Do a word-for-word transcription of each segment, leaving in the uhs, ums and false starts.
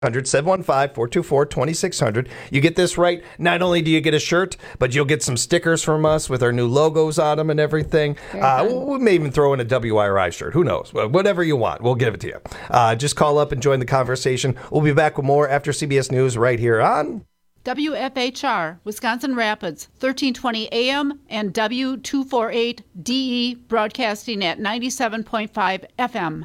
seven one five, four two four, two six zero zero. You get this right, not only do you get a shirt, but you'll get some stickers from us with our new logos on them and everything. Uh, we may even throw in a W I R I shirt. Who knows? Whatever you want, we'll give it to you. Uh, just call up and join the conversation. We'll be back with more after C B S News right here on W F H R, Wisconsin Rapids, thirteen twenty A M and W two forty-eight D E, broadcasting at ninety-seven point five F M.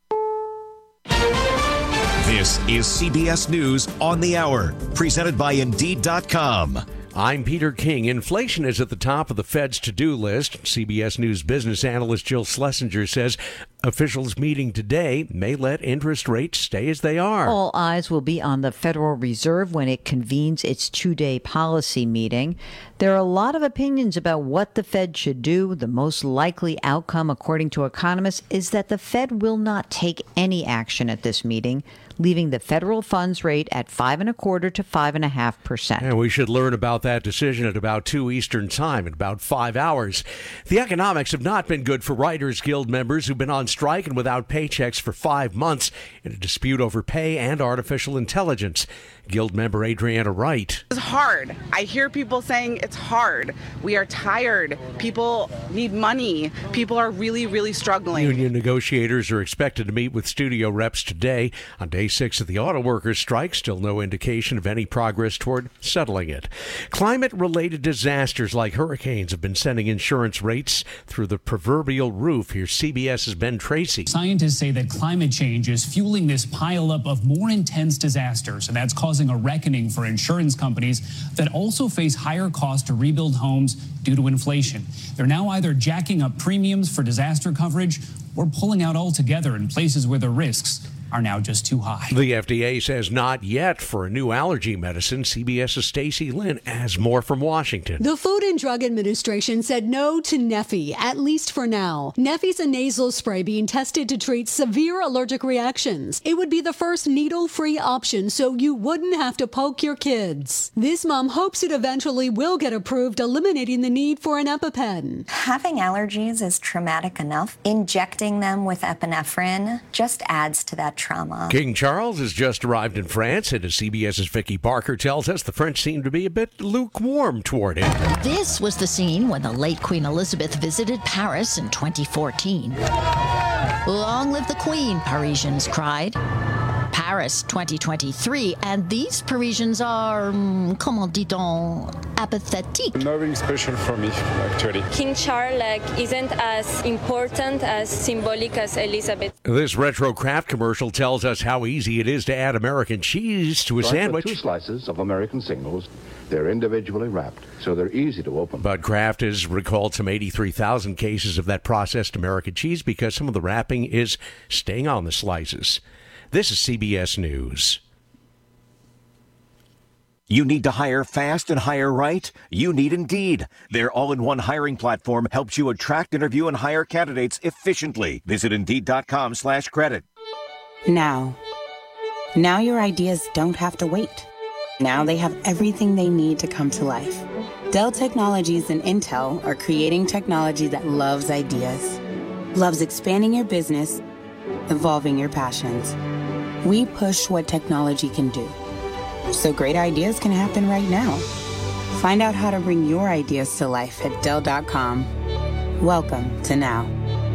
This is C B S News on the Hour, presented by Indeed dot com. I'm Peter King. Inflation is at the top of the Fed's to-do list. C B S News business analyst Jill Schlesinger says officials meeting today may let interest rates stay as they are. All eyes will be on the Federal Reserve when it convenes its two-day policy meeting. There are a lot of opinions about what the Fed should do. The most likely outcome, according to economists, is that the Fed will not take any action at this meeting, leaving the federal funds rate at five and a quarter to five and a half percent. And we should learn about that decision at about two Eastern time in about five hours. The economics have not been good for Writers Guild members who've been on strike and without paychecks for five months in a dispute over pay and artificial intelligence. Guild member Adriana Wright. It's hard. I hear people saying it's hard. We are tired. People need money. People are really, really struggling. Union negotiators are expected to meet with studio reps today. On day six of the auto workers' strike, still no indication of any progress toward settling it. Climate-related disasters like hurricanes have been sending insurance rates through the proverbial roof. Here's CBS's Ben Tracy. Scientists say that climate change is fueling this pileup of more intense disasters, and that's causing a reckoning for insurance companies that also face higher costs to rebuild homes due to inflation. They're now either jacking up premiums for disaster coverage or pulling out altogether in places where the risks are now just too high. The F D A says not yet for a new allergy medicine. CBS's Stacey Lynn has more from Washington. The Food and Drug Administration said no to Neffy, at least for now. Neffy's a nasal spray being tested to treat severe allergic reactions. It would be the first needle-free option so you wouldn't have to poke your kids. This mom hopes it eventually will get approved, eliminating the need for an EpiPen. Having allergies is traumatic enough. Injecting them with epinephrine just adds to that trauma. King Charles has just arrived in France, and as CBS's Vicky Barker tells us, the French seem to be a bit lukewarm toward him. This was the scene when the late Queen Elizabeth visited Paris in twenty fourteen. Long live the Queen, Parisians cried. Paris twenty twenty-three, and these Parisians are, um, comment dit-on, apathetic. Nothing special for me, actually. King Charles like, isn't as important, as symbolic as Elizabeth. This retro Kraft commercial tells us how easy it is to add American cheese to a Start sandwich. With two slices of American singles. They're individually wrapped, so they're easy to open. But Kraft has recalled some eighty-three thousand cases of that processed American cheese because some of the wrapping is staying on the slices. This is C B S News. You need to hire fast and hire right? You need Indeed. Their all-in-one hiring platform helps you attract, interview, and hire candidates efficiently. Visit Indeed.com slash credit. Now. Now your ideas don't have to wait. Now they have everything they need to come to life. Dell Technologies and Intel are creating technology that loves ideas, loves expanding your business, evolving your passions. We push what technology can do, so great ideas can happen right now. Find out how to bring your ideas to life at Dell dot com. Welcome to Now.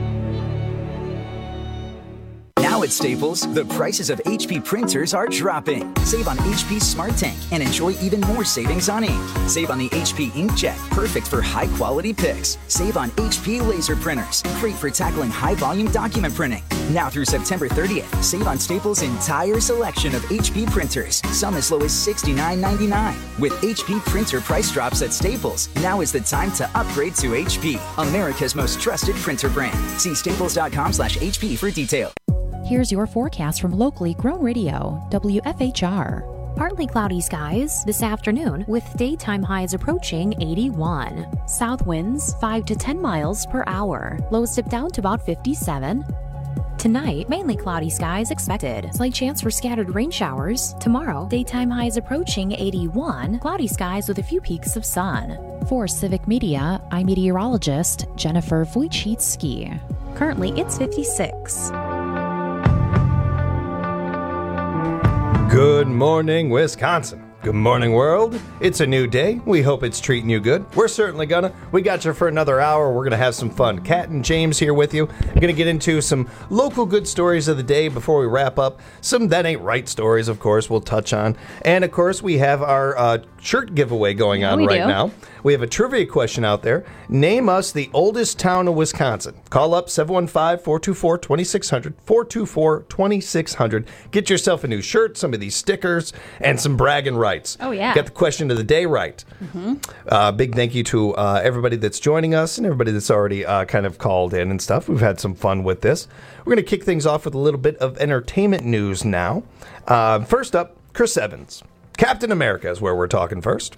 Now at Staples, the prices of H P printers are dropping. Save on H P Smart Tank and enjoy even more savings on ink. Save on the H P Inkjet, perfect for high-quality pics. Save on H P laser printers, great for tackling high-volume document printing. Now through September thirtieth, save on Staples' entire selection of H P printers, some as low as sixty-nine ninety-nine. With H P printer price drops at Staples, now is the time to upgrade to H P, America's most trusted printer brand. See staples.com slash HP for details. Here's your forecast from locally grown radio, W F H R. Partly cloudy skies this afternoon with daytime highs approaching eighty-one. South winds five to ten miles per hour. Lows dip down to about fifty-seven. Tonight, mainly cloudy skies expected. Slight chance for scattered rain showers. Tomorrow, daytime highs approaching eighty-one. Cloudy skies with a few peaks of sun. For Civic Media, I'm meteorologist Jennifer Wojcicki. Currently, it's fifty-six. Good morning, Wisconsin. Good morning, world. It's a new day. We hope it's treating you good. We're certainly gonna. We got you for another hour. We're gonna have some fun. Kat and James here with you. We're gonna get into some local good stories of the day before we wrap up. Some That Ain't Right stories, of course, we'll touch on. And, of course, we have our uh, shirt giveaway going on we right do. now. We have a trivia question out there. Name us the oldest town in Wisconsin. Call up seven one five, four two four, two six zero zero, four two four, two six zero zero. Get yourself a new shirt, some of these stickers, and some bragging rights. Oh, yeah. Get the question of the day right. Mm-hmm. Uh, big thank you to uh, everybody that's joining us and everybody that's already uh, kind of called in and stuff. We've had some fun with this. We're going to kick things off with a little bit of entertainment news now. Uh, first up, Chris Evans. Captain America is where we're talking first.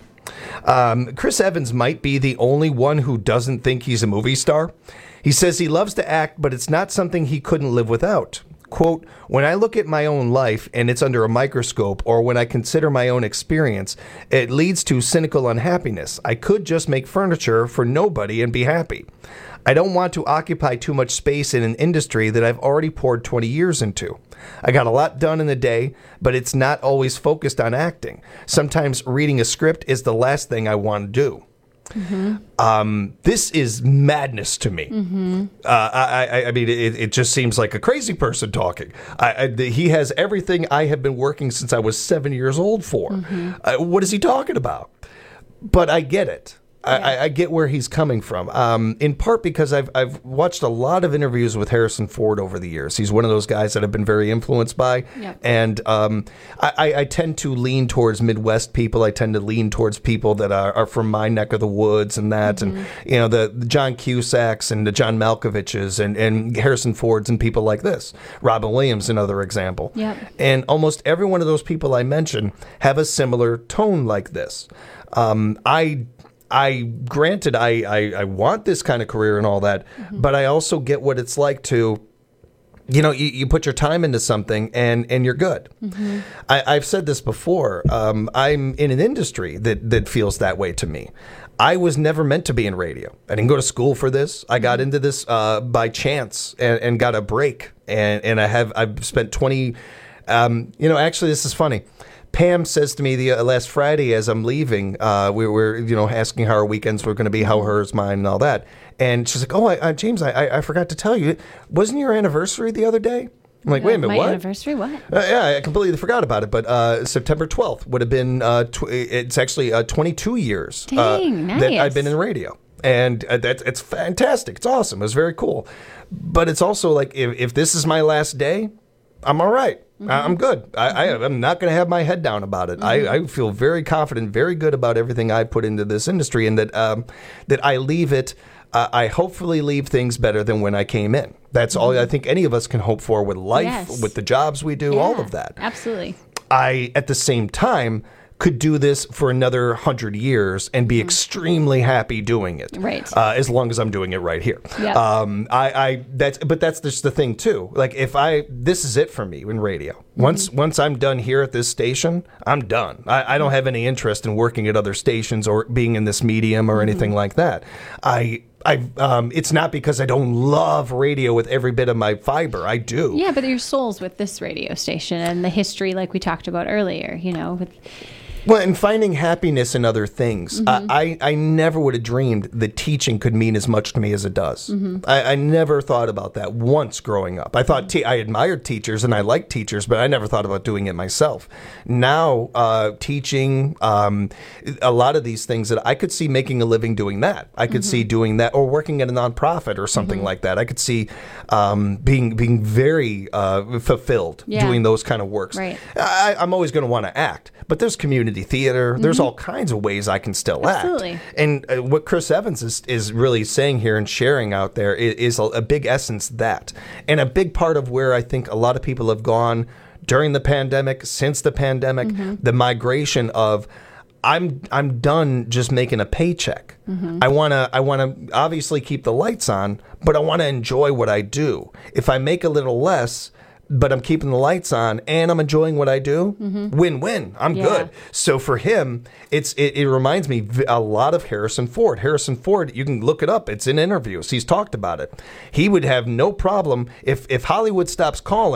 Um, Chris Evans might be the only one who doesn't think he's a movie star. He says he loves to act, but it's not something he couldn't live without. Quote, when I look at my own life and it's under a microscope, or when I consider my own experience, it leads to cynical unhappiness. I could just make furniture for nobody and be happy. I don't want to occupy too much space in an industry that I've already poured twenty years into. I got a lot done in a day, but it's not always focused on acting. Sometimes reading a script is the last thing I want to do. Mm-hmm. Um, this is madness to me. Mm-hmm. Uh, I, I, I mean, it, it just seems like a crazy person talking. I, I, he has everything I have been working since I was seven years old for. Mm-hmm. Uh, what is he talking about? But I get it. I, Yeah. I, I get where he's coming from, um, in part because I've I've watched a lot of interviews with Harrison Ford over the years. He's one of those guys that I've been very influenced by, Yep. and um, I, I, I tend to lean towards Midwest people. I tend to lean towards people that are, are from my neck of the woods and that, Mm-hmm. and you know the, the John Cusacks and the John Malkoviches and, and Harrison Fords and people like this. Robin Williams, another example. Yep. And almost every one of those people I mentioned have a similar tone like this. Um, I. I granted I, I, I want this kind of career and all that, Mm-hmm. but I also get what it's like to, you know, you, you put your time into something and, and you're good. Mm-hmm. I, I've said this before. Um, I'm in an industry that, that feels that way to me. I was never meant to be in radio. I didn't go to school for this. I got into this uh, by chance and, and got a break. And, and I have I've spent twenty. Um, you know, actually, this is funny. Pam says to me the uh, last Friday as I'm leaving, uh, we were, you know, asking how our weekends were going to be, how hers, mine, and all that. And she's like, oh, I, I, James, I, I I forgot to tell you, wasn't your anniversary the other day? I'm like, wait a minute, My what? anniversary? What? Uh, yeah, I completely forgot about it. But uh, September twelfth would have been, uh, tw- it's actually uh, twenty-two years uh, Dang, that nice. I've been in radio. And uh, that's it's fantastic. It's awesome. It's very cool. But it's also like, if, if this is my last day, I'm all right. Mm-hmm. I- I'm good. I, I, I'm not going to have my head down about it. I, I feel very confident, very good about everything I put into this industry, and that um, that I leave it. Uh, I hopefully leave things better than when I came in. That's all I think any of us can hope for with life, Yes. with the jobs we do, all Yeah, of that. Absolutely. I, at the same time, could do this for another hundred years and be extremely happy doing it. Right. Uh, as long as I'm doing it right here. Yep. Um, I, I, that's, but that's just the thing too. Like if I, this is it for me in radio. Once, once I'm done here at this station, I'm done. I, I don't have any interest in working at other stations or being in this medium or anything like that. I, I, um, it's not because I don't love radio with every bit of my fiber. I do. Yeah, but your soul's with this radio station and the history, like we talked about earlier, you know, with Well, and finding happiness in other things. Mhm. I, I, I never would have dreamed that teaching could mean as much to me as it does. Mhm. I, I never thought about that once growing up. I thought te- I admired teachers and I liked teachers, but I never thought about doing it myself. Now, uh, teaching, um, a lot of these things that I could see making a living doing that. I could see doing that, or working at a nonprofit or something like that. I could see um, being being very uh, fulfilled Yeah. doing those kind of works. Right. I, I'm always going to want to act, but there's community theater. There's all kinds of ways I can still Absolutely. act. And uh, what Chris Evans is, is really saying here and sharing out there is, is a, a big essence that. And a big part of where I think a lot of people have gone during the pandemic, since the pandemic, the migration of I'm I'm done just making a paycheck. Mhm. I want to I want to obviously keep the lights on, but I want to enjoy what I do. If I make a little less, but I'm keeping the lights on and I'm enjoying what I do, Mhm. win-win. I'm Yeah. good. So for him, it's it, it reminds me v- a lot of Harrison Ford. Harrison Ford, you can look it up. It's in interviews. He's talked about it. He would have no problem if if Hollywood stops calling.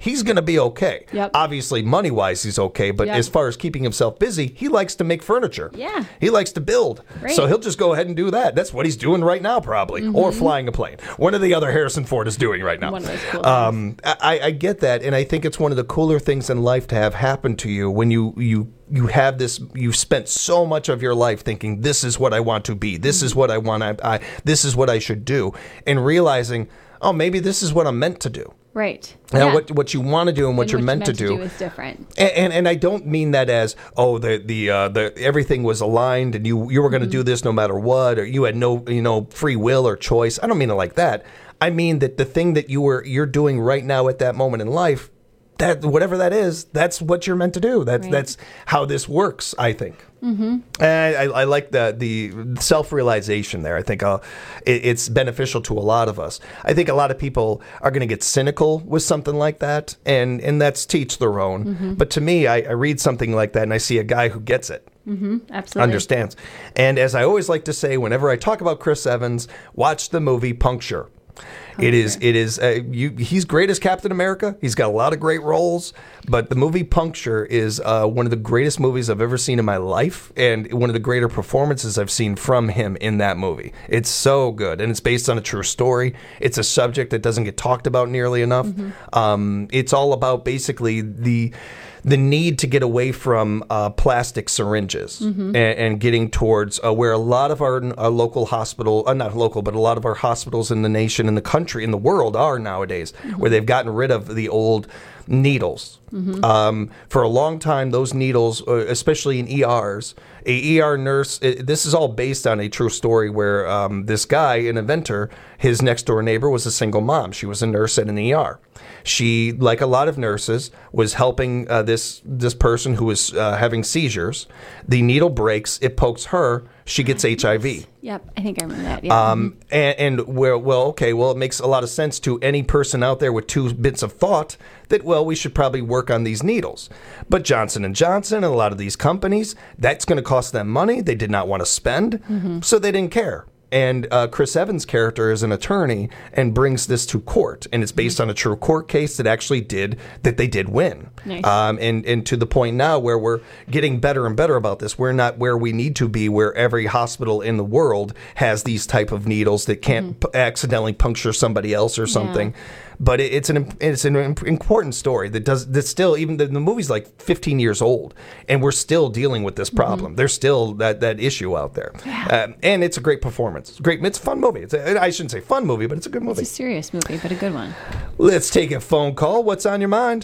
he's going to be okay. Yep. Obviously, money-wise, he's okay, but Yep. as far as keeping himself busy, he likes to make furniture. Yeah. He likes to build. Right. So he'll just go ahead and do that. That's what he's doing right now, probably, Mhm. or flying a plane. One or the other Harrison Ford is doing right now. One of those cool um, I, I get that, and I think it's one of the cooler things in life to have happen to you when you you you have this. You've spent so much of your life thinking, "This is what I want to be. This is what I want. I, I this is what I should do," and realizing, "Oh, maybe this is what I'm meant to do." Right. Now, Yeah. what what you want to do and what And you're meant, to do, is different. and, and and I don't mean that as oh the the uh, the everything was aligned and you you were going to do this no matter what, or you had no you know free will or choice. I don't mean it like that. I mean that the thing that you were you're doing right now at that moment in life, that whatever that is, that's what you're meant to do. That's Right. that's how this works, I think. Mm-hmm. And I, I like the the self realization there. I think uh, it, it's beneficial to a lot of us. I think a lot of people are going to get cynical with something like that, and and that's to each their own. Mhm. But to me, I, I read something like that, and I see a guy who gets it. Mm-hmm. Absolutely. Understands. And as I always like to say, whenever I talk about Chris Evans, watch the movie Puncture. It is, it is, uh, you, he's great as Captain America. He's got a lot of great roles, but the movie Puncture is uh, one of the greatest movies I've ever seen in my life, and one of the greater performances I've seen from him in that movie. It's so good, and it's based on a true story. It's a subject that doesn't get talked about nearly enough. Mm-hmm. Um, it's all about basically the the need to get away from uh, plastic syringes Mhm. and, and getting towards uh, where a lot of our, our local hospital, uh, not local, but a lot of our hospitals in the nation, in the country, in the world are nowadays, where they've gotten rid of the old needles. Mhm. Um, for a long time, those needles, uh, especially in E Rs, a E R nurse, it, this is all based on a true story where um, this guy, an inventor, his next door neighbor was a single mom. She was a nurse at an E R. She, like a lot of nurses, was helping uh, this this person who was uh, having seizures. The needle breaks, it pokes her, she gets H I V. Yep. I think I remember that. Yeah. Um, and, and where, well, okay, well, it makes a lot of sense to any person out there with two bits of thought that, well, we should probably work on these needles. But Johnson and Johnson and a lot of these companies, that's going to cost them money they did not want to spend, Mhm. so they didn't care. And uh, Chris Evans' character is an attorney and brings this to court, and it's based on a true court case that actually did that they did win. Nice. Um, and and to the point now where we're getting better and better about this. We're not where we need to be, where every hospital in the world has these type of needles that can't p- accidentally puncture somebody else or something. But it, it's an it's an im- important story that does that still even the, the movie's like fifteen years old, and we're still dealing with this problem. There's still that that issue out there, um, and it's a great performance. It's great. It's a fun movie. It's a, I shouldn't say fun movie, but it's a good movie. It's a serious movie, but a good one. Let's take a phone call. What's on your mind?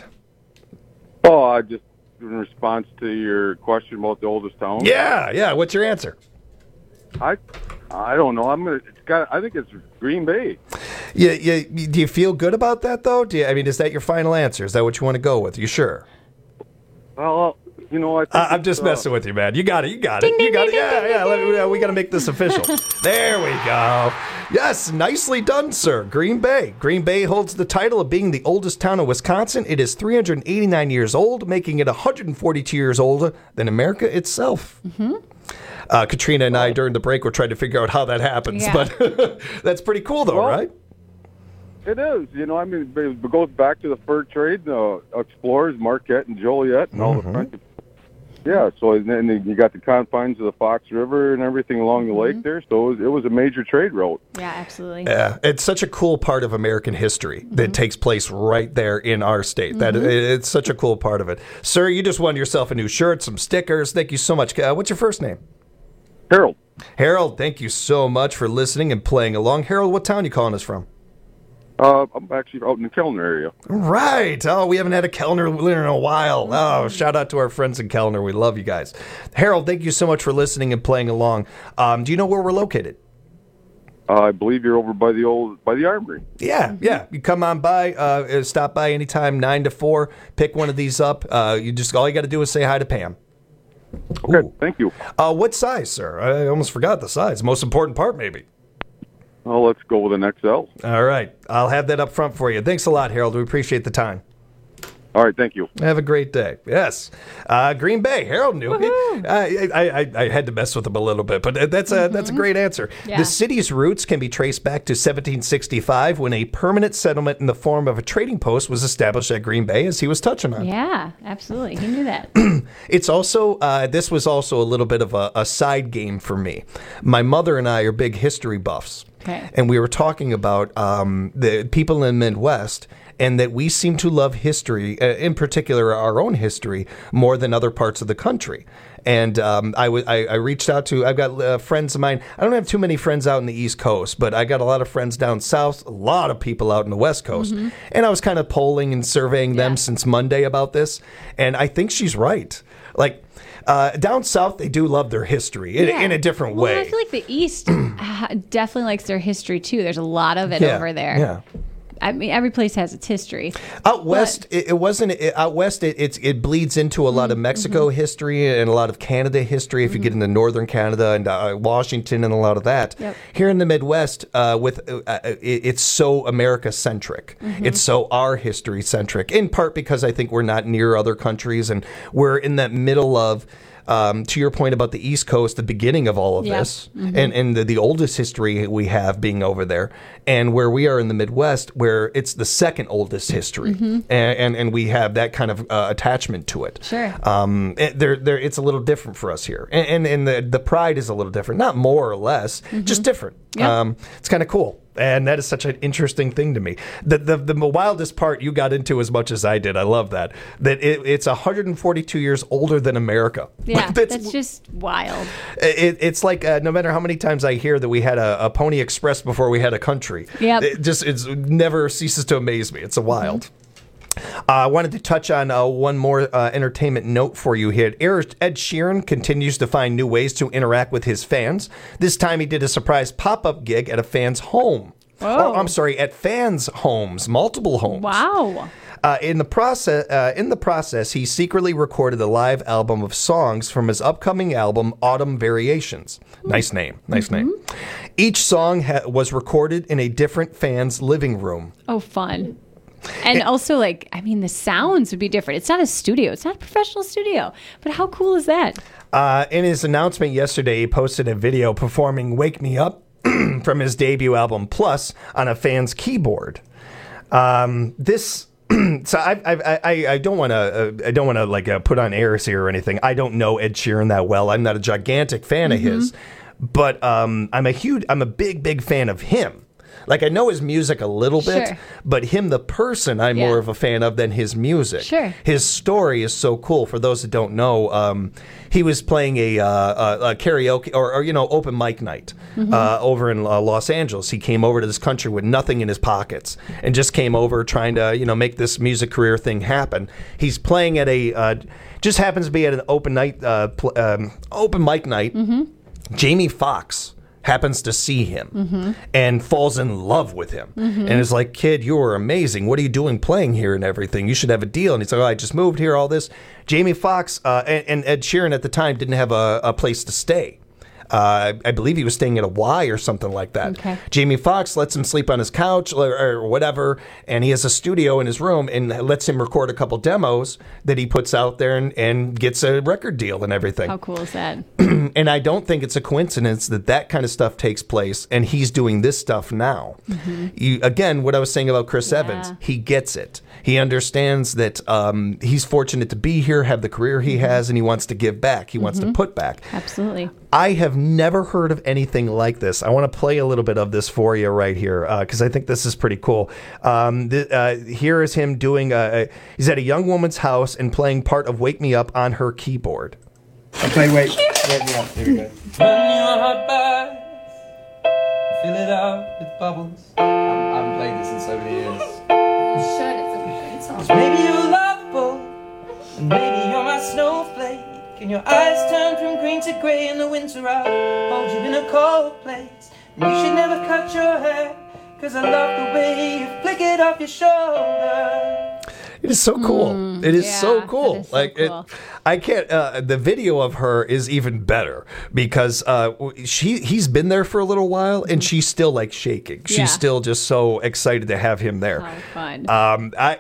Oh, I just in response to your question about the oldest town. Yeah, yeah. What's your answer? I, I don't know. I'm gonna. It's got. I think it's Green Bay. Yeah, yeah. Do you feel good about that though? Do you, I mean, is that your final answer? Is that what you want to go with? You sure? Well, you know, I. Think I, I'm just uh, messing with you, man. You got it. You got it. You got it. Yeah, yeah. Let me, uh, we got to make this official. There we go. Yes, nicely done, sir. Green Bay. Green Bay holds the title of being the oldest town in Wisconsin. It is three hundred eighty-nine years old, making it one hundred forty-two years older than America itself. Mm-hmm. Uh, Katrina and I, during the break, were trying to figure out how that happens, Yeah. but that's pretty cool, though, Well, right? It is. You know, I mean, it goes back to the fur trade, the explorers, Marquette and Joliet, and all the French. Yeah, so and then you got the confines of the Fox River and everything along the lake there. So it was, it was a major trade route. Yeah, absolutely. Yeah, it's such a cool part of American history that takes place right there in our state. That Mhm. it's such a cool part of it. Sir, you just won yourself a new shirt, some stickers. Thank you so much. Uh, what's your first name? Harold. Harold, thank you so much for listening and playing along. Harold, what town are you calling us from? Uh, I'm actually out in the Kellner area. Right. Oh, we haven't had a Kellner winner in a while. Oh, shout out to our friends in Kellner. We love you guys. Harold, thank you so much for listening and playing along. Um, do you know where we're located? Uh, I believe you're over by the old by the Armory. Yeah, yeah. You come on by, uh, stop by anytime, nine to four. Pick one of these up. Uh, you just all you got to do is say hi to Pam. Okay, thank you. Uh, what size, sir? I almost forgot the size. Most important part, maybe. Well, let's go with an X L. All right, I'll have that up front for you. Thanks a lot, Harold. We appreciate the time. All right, thank you. Have a great day. Yes. Uh, Green Bay, Harold knew. I, I, I, I had to mess with him a little bit, but that's a, mm-hmm. that's a great answer. Yeah. The city's roots can be traced back to seventeen sixty-five when a permanent settlement in the form of a trading post was established at Green Bay, as he was touching on. Yeah, absolutely. He knew that. It's also, uh, this was also a little bit of a, a side game for me. My mother and I are big history buffs. Okay. And we were talking about um, the people in the Midwest, and that we seem to love history, uh, in particular our own history, more than other parts of the country. And um, I, w- I, I reached out to, I've got uh, friends of mine. I don't have too many friends out in the East Coast, but I got a lot of friends down south, a lot of people out in the West Coast. Mm-hmm. And I was kind of polling and surveying them Yeah. since Monday about this. And I think she's right. Like, uh, down south, they do love their history in, Yeah. in a different Well, way. I feel like the East uh, definitely likes their history too. There's a lot of it Yeah, over there. yeah. I mean, every place has its history. Out west, it, it wasn't. It, out west, it, it's it bleeds into a lot of Mexico history and a lot of Canada history. If you get into northern Canada and uh, Washington and a lot of that. Yep. Here in the Midwest, uh, with uh, it, it's so America centric. It's so our history centric. In part because I think we're not near other countries and we're in that middle of. Um, to your point about the East Coast, the beginning of all of Yeah. this, Mhm. and, and the, the oldest history we have being over there, and where we are in the Midwest, where it's the second oldest history, Mhm. and, and and we have that kind of uh, attachment to it. Sure. Um, it, there, there, it's a little different for us here, and and, and the the pride is a little different, not more or less, just different. Yep. Um, it's kind of cool. And that is such an interesting thing to me. The, the the wildest part you got into as much as I did. I love that. That it, it's one hundred forty-two years older than America. Yeah, that's, that's just wild. it, it's like uh, no matter how many times I hear that we had a, a Pony Express before we had a country. Yep. It just it's, it never ceases to amaze me. It's a wild. Uh, I wanted to touch on uh, one more uh, entertainment note for you here. Ed Sheeran continues to find new ways to interact with his fans. This time he did a surprise pop-up gig at a fan's home. Whoa. Or, I'm sorry, at fans' homes, multiple homes. Wow. Uh, in the process, uh, in the process, he secretly recorded a live album of songs from his upcoming album, Autumn Variations. Nice name, nice name. Each song ha- was recorded in a different fan's living room. Oh, fun. And also, like, I mean, the sounds would be different. It's not a studio. It's not a professional studio. But how cool is that? Uh, in his announcement yesterday, he posted a video performing Wake Me Up from his debut album Plus on a fan's keyboard. Um, this... So I I I, I don't want to uh, I don't want to like uh, put on airs here or anything. I don't know Ed Sheeran that well. I'm not a gigantic fan Mm-hmm. of his, but um, I'm a huge I'm a big big fan of him. Like I know his music a little bit, Sure. but him the person I'm Yeah. more of a fan of than his music. Sure. His story is so cool. For those that don't know, um, he was playing a, uh, a, a karaoke or, or you know open mic night Mhm. uh, over in uh, Los Angeles. He came over to this country with nothing in his pockets and just came over trying to you know make this music career thing happen. He's playing at a uh, just happens to be at an open night uh, pl- um, open mic night. Jamie Foxx happens to see him Mhm. and falls in love with him Mhm. and is like, kid, you are amazing. What are you doing playing here and everything? You should have a deal. And he's like, oh, I just moved here, all this. Jamie Foxx uh, and, and Ed Sheeran at the time didn't have a, a place to stay. Uh, I believe he was staying at a Y or something like that. Okay. Jamie Foxx lets him sleep on his couch or, or whatever, and he has a studio in his room and lets him record a couple demos that he puts out there and, and gets a record deal and everything. How cool is that? And I don't think it's a coincidence that that kind of stuff takes place and he's doing this stuff now. Mhm. You, again, what I was saying about Chris Evans, he gets it. He understands that um, he's fortunate to be here, have the career he has, and he wants to give back. He wants to Mhm. put back. Absolutely. I have never heard of anything like this. I want to play a little bit of this for you right here because I think this is pretty cool. Um, th- uh, here is him doing, a, a, he's at a young woman's house and playing part of Wake Me Up on her keyboard. I play Wake, wake Me Up. Here we go. Run your hot bath, fill it up with bubbles. I haven't played this in so many years. You should, it's a great song. 'Cause maybe you're lovable, and maybe you're my snowflake. And your eyes turn from green to grey in the winter. I'll hold you in a cold place. And you should never cut your hair, 'cause I love the way you flick it off your shoulder. It is so cool. Mm, it is yeah, so cool. that is so like cool. It, I can't. Uh, the video of her is even better because uh, she he's been there for a little while and she's still like shaking. She's Yeah. still just so excited to have him there. How fun. Um, I.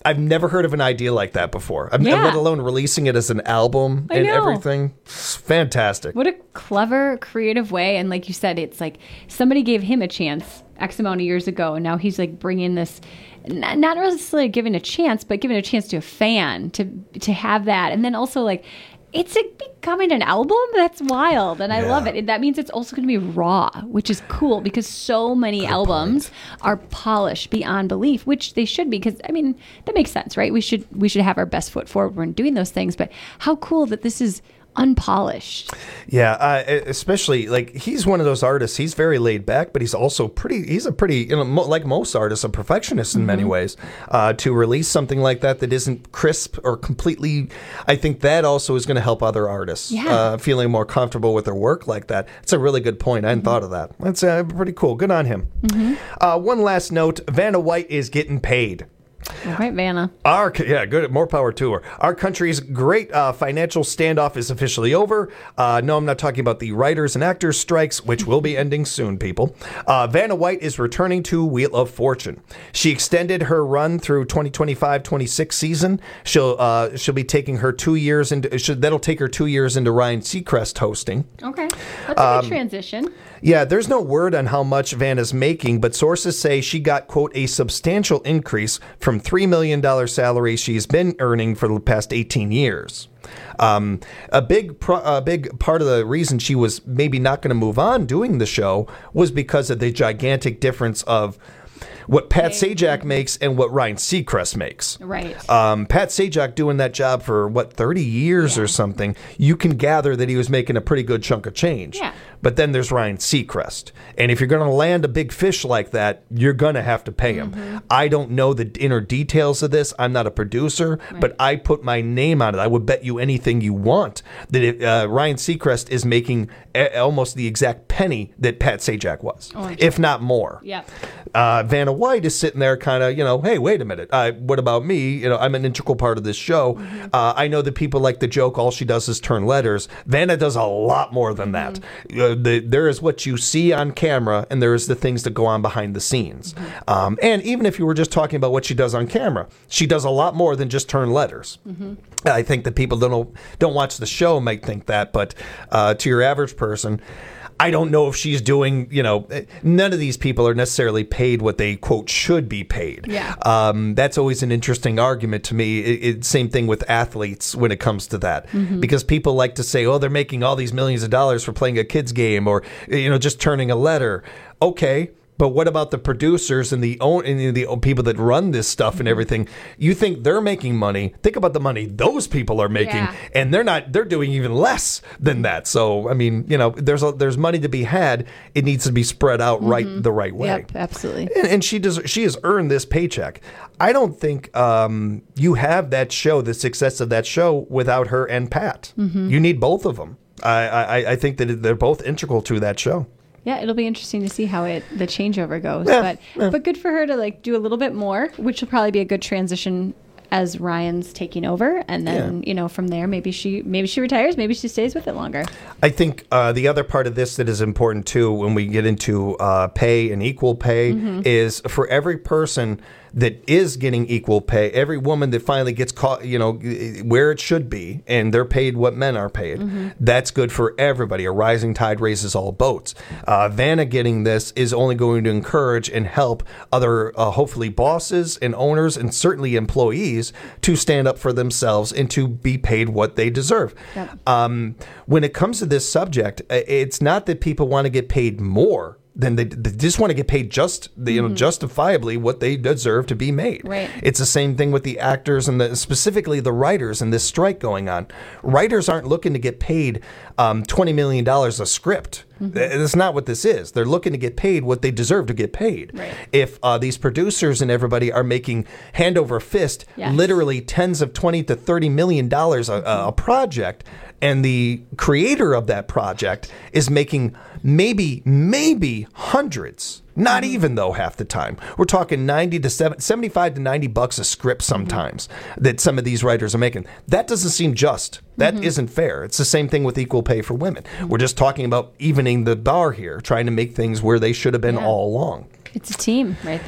I've never heard of an idea like that before. I've, Yeah. let alone releasing it as an album I and know. everything. It's fantastic. What a clever, creative way. And like you said, it's like somebody gave him a chance X amount of years ago, and now he's like bringing this, not, not necessarily giving a chance, but giving a chance to a fan to to have that, and then also like. It's a, becoming an album? That's wild. And I Yeah. love it. That means it's also going to be raw, which is cool because so many Good albums point. are polished beyond belief, which they should be. Because, I mean, that makes sense, right? We should we should have our best foot forward when doing those things. But how cool that this is unpolished. Yeah, uh, especially like he's one of those artists. He's very laid back, but he's also pretty. He's a pretty, you know, mo- like most artists, a perfectionist in mm-hmm. many ways. Uh, to release something like that that isn't crisp or completely, I think that also is going to help other artists yeah. uh, feeling more comfortable with their work like that. It's a really good point. I hadn't mm-hmm. thought of that. That's uh, pretty cool. Good on him. Mm-hmm. Uh, one last note: Vanna White is getting paid. All right, Vanna. Our yeah, good. More power to her. Our country's great uh, financial standoff is officially over. Uh, no, I'm not talking about the writers and actors strikes, which will be ending soon. People, uh, Vanna White is returning to Wheel of Fortune. She extended her run through twenty twenty-five twenty-six season. She'll uh, she'll be taking her two years into. Should, that'll take her two years into Ryan Seacrest hosting. Okay, that's a um, good transition. Yeah, there's no word on how much Vanna's making, but sources say she got, quote, a substantial increase from three million dollars salary she's been earning for the past eighteen years. Um, a big pro- a big part of the reason she was maybe not going to move on doing the show was because of the gigantic difference of what Pat Sajak makes and what Ryan Seacrest makes. Right. Um, Pat Sajak doing that job for, what, thirty years yeah. or something, you can gather that he was making a pretty good chunk of change. Yeah. But then there's Ryan Seacrest. And if you're going to land a big fish like that, you're going to have to pay him. Mm-hmm. I don't know the inner details of this. I'm not a producer, right. but I put my name on it. I would bet you anything you want that it, uh, Ryan Seacrest is making a- almost the exact penny that Pat Sajak was, oh, if not more. Yep. Uh, Vanna White is sitting there kind of, you know, hey, wait a minute. Uh, what about me? You know, I'm an integral part of this show. Mm-hmm. Uh, I know that people like the joke, all she does is turn letters. Vanna does a lot more than that. Mm-hmm. Uh, the, there is what you see on camera, and there is the things that go on behind the scenes. Mm-hmm. Um, and even if you were just talking about what she does on camera, she does a lot more than just turn letters. Mm-hmm. I think that people don't don't watch the show might think that, but uh, to your average person, I don't know if she's doing, you know, none of these people are necessarily paid what they, quote, should be paid. Yeah. Um, that's always an interesting argument to me. It, it, same thing with athletes when it comes to that. Mm-hmm. Because people like to say, oh, they're making all these millions of dollars for playing a kid's game or, you know, just turning a letter. Okay. But what about the producers and the own and the people that run this stuff and everything? You think they're making money? Think about the money those people are making, yeah. and they're not. They're doing even less than that. So I mean, you know, there's a, there's money to be had. It needs to be spread out mm-hmm. right the right way. Yep, absolutely. And, and she does. She has earned this paycheck. I don't think um, you have that show, the success of that show, without her and Pat. Mm-hmm. You need both of them. I, I I think that they're both integral to that show. Yeah, it'll be interesting to see how it the changeover goes. Yeah, but yeah. but good for her to like do a little bit more, which will probably be a good transition as Ryan's taking over, and then yeah. you know from there maybe she maybe she retires, maybe she stays with it longer. I think uh, the other part of this that is important too when we get into uh, pay and equal pay mm-hmm. is for every person that is getting equal pay, every woman that finally gets caught, you know, where it should be, and they're paid what men are paid, mm-hmm. that's good for everybody. A rising tide raises all boats. Uh, Vanna getting this is only going to encourage and help other, uh, hopefully, bosses and owners and certainly employees to stand up for themselves and to be paid what they deserve. Yep. Um, when it comes to this subject, it's not that people want to get paid more. Then they, they just want to get paid just, you know, mm-hmm. justifiably what they deserve to be made. Right. It's the same thing with the actors and the, specifically the writers and this strike going on. Writers aren't looking to get paid um, twenty million dollars a script. Mm-hmm. That's not what this is. They're looking to get paid what they deserve to get paid. Right. If uh, these producers and everybody are making hand over fist, yes. literally tens of twenty to thirty million dollars a, a project, and the creator of that project is making maybe, maybe hundreds, not mm-hmm. even though half the time. We're talking ninety to seventy-five to ninety bucks a script sometimes mm-hmm. that some of these writers are making. That doesn't seem just. That mm-hmm. isn't fair. It's the same thing with equal pay for women. Mm-hmm. We're just talking about evening the bar here, trying to make things where they should have been yeah. all along. It's a team right there.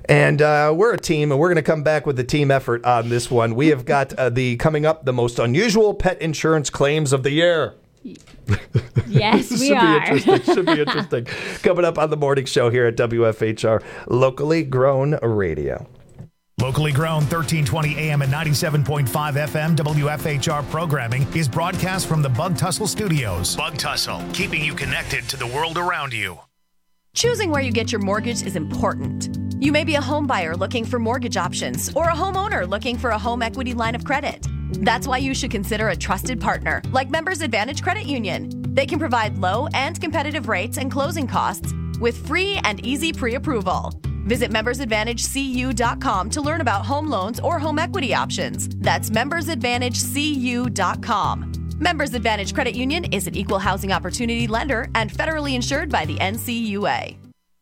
And uh, we're a team, and we're going to come back with a team effort on this one. We have got uh, the coming up the most unusual pet insurance claims of the year. Yes, we should are. Be interesting. Should be interesting. Coming up on the morning show here at W F H R, locally grown radio. Locally grown thirteen twenty A M and ninety-seven point five F M W F H R programming is broadcast from the Bug Tussle Studios. Bug Tussle, keeping you connected to the world around you. Choosing where you get your mortgage is important. You may be a home buyer looking for mortgage options or a homeowner looking for a home equity line of credit. That's why you should consider a trusted partner like Members Advantage Credit Union. They can provide low and competitive rates and closing costs with free and easy pre-approval. Visit members advantage c u dot com to learn about home loans or home equity options. That's members advantage c u dot com. Members Advantage Credit Union is an equal housing opportunity lender and federally insured by the N C U A.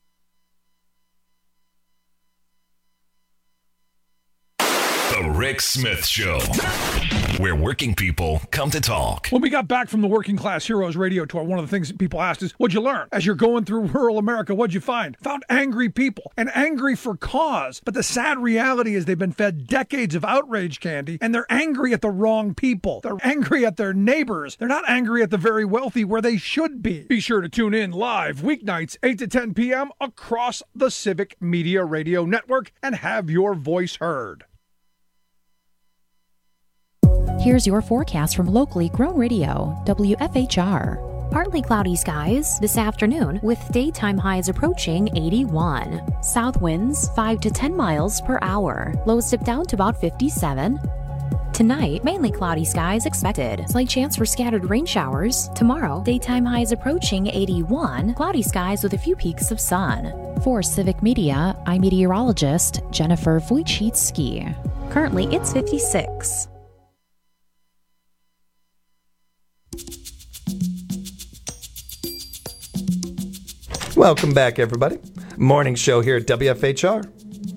The Rick Smith Show, where working people come to talk. When we got back from the Working Class Heroes radio tour, one of the things that people asked is, what'd you learn? As you're going through rural America, what'd you find? Found angry people, and angry for cause. But the sad reality is they've been fed decades of outrage candy, and they're angry at the wrong people. They're angry at their neighbors. They're not angry at the very wealthy where they should be. Be sure to tune in live weeknights, eight to ten p.m. across the Civic Media Radio Network and have your voice heard. Here's your forecast from locally grown radio, W F H R. Partly cloudy skies this afternoon with daytime highs approaching eighty-one. South winds five to ten miles per hour. Lows dip down to about fifty-seven. Tonight, mainly cloudy skies expected. Slight chance for scattered rain showers. Tomorrow, daytime highs approaching eighty-one. Cloudy skies with a few peaks of sun. For Civic Media, I'm meteorologist Jennifer Wojcicki. Currently, it's fifty-six. Welcome back, everybody. Morning show here at W F H R.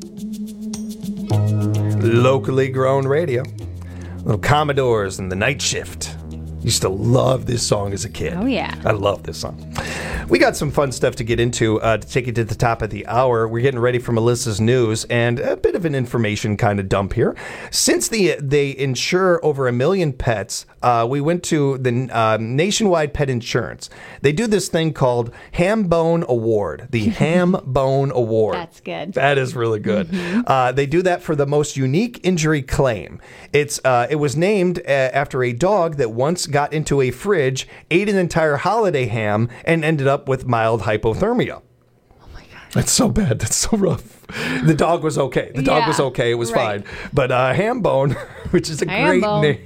Locally grown radio. Little Commodores and the Night Shift. Used to love this song as a kid. Oh, yeah. I love this song. We got some fun stuff to get into uh, to take you to the top of the hour. We're getting ready for Melissa's news and a bit of an information kind of dump here. Since the they insure over a million pets, uh, we went to the uh, Nationwide Pet Insurance. They do this thing called Ham Bone Award, the Ham Bone Award. That's good. That is really good. Mm-hmm. Uh, they do that for the most unique injury claim. It's uh, it was named uh, after a dog that once got into a fridge, ate an entire holiday ham, and ended up with mild hypothermia. Oh my God. That's so bad. That's so rough. The dog was okay. The dog Yeah, was okay. It was right. fine. But uh, Hambone, which is a Ham great bone. name,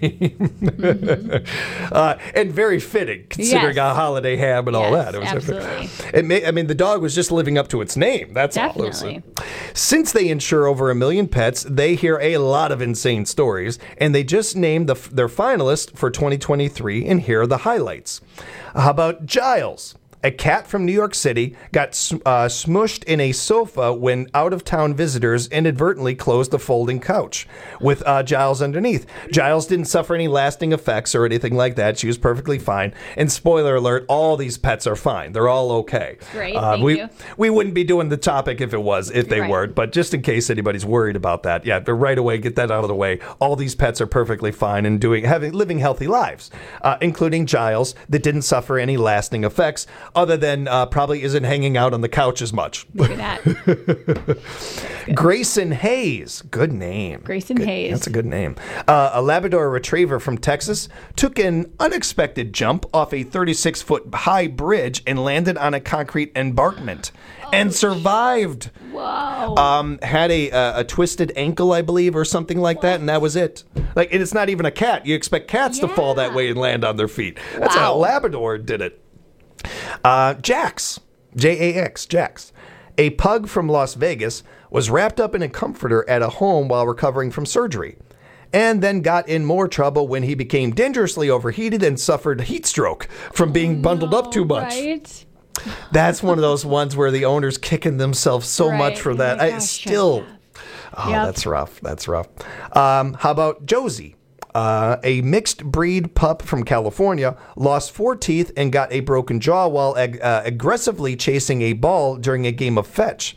mm-hmm. uh, and very fitting considering Yes. a holiday ham and all Yes, that. It was absolutely. It may, I mean, the dog was just living up to its name. That's all. It was. Definitely. Since they insure over a million pets, they hear a lot of insane stories, and they just named the, their finalists for twenty twenty-three, and here are the highlights. How about Giles? A cat from New York City got uh, smushed in a sofa when out-of-town visitors inadvertently closed the folding couch with uh, Giles underneath. Giles didn't suffer any lasting effects or anything like that. She was perfectly fine. And spoiler alert, all these pets are fine. They're all okay. Great, Uh, thank we, you. We wouldn't be doing the topic if it was, if they Right. weren't. But just in case anybody's worried about that, yeah, but right away, get that out of the way. All these pets are perfectly fine and doing, having, living healthy lives, uh, including Giles that didn't suffer any lasting effects, other than uh, probably isn't hanging out on the couch as much. Look at that. Grayson Hayes, good name. Grayson Good- Hayes. That's a good name. Uh, a Labrador Retriever from Texas took an unexpected jump off a thirty-six foot high bridge and landed on a concrete embankment and survived. Whoa. Um, had a, a a twisted ankle, I believe, or something like that, and that was it. Like, and it's not even a cat. You expect cats to fall that way and land on their feet. That's how a Wow. Labrador did it. Uh, Jax, J A X, Jax, a pug from Las Vegas, was wrapped up in a comforter at a home while recovering from surgery, and then got in more trouble when he became dangerously overheated and suffered heat stroke from being bundled up too much. Right? That's one of those ones where the owner's kicking themselves so Right. much for that. Oh my I gosh, still, oh, Yep. that's rough. That's rough. Um, how about Josie? Uh, a mixed breed pup from California lost four teeth and got a broken jaw while ag- uh, aggressively chasing a ball during a game of fetch.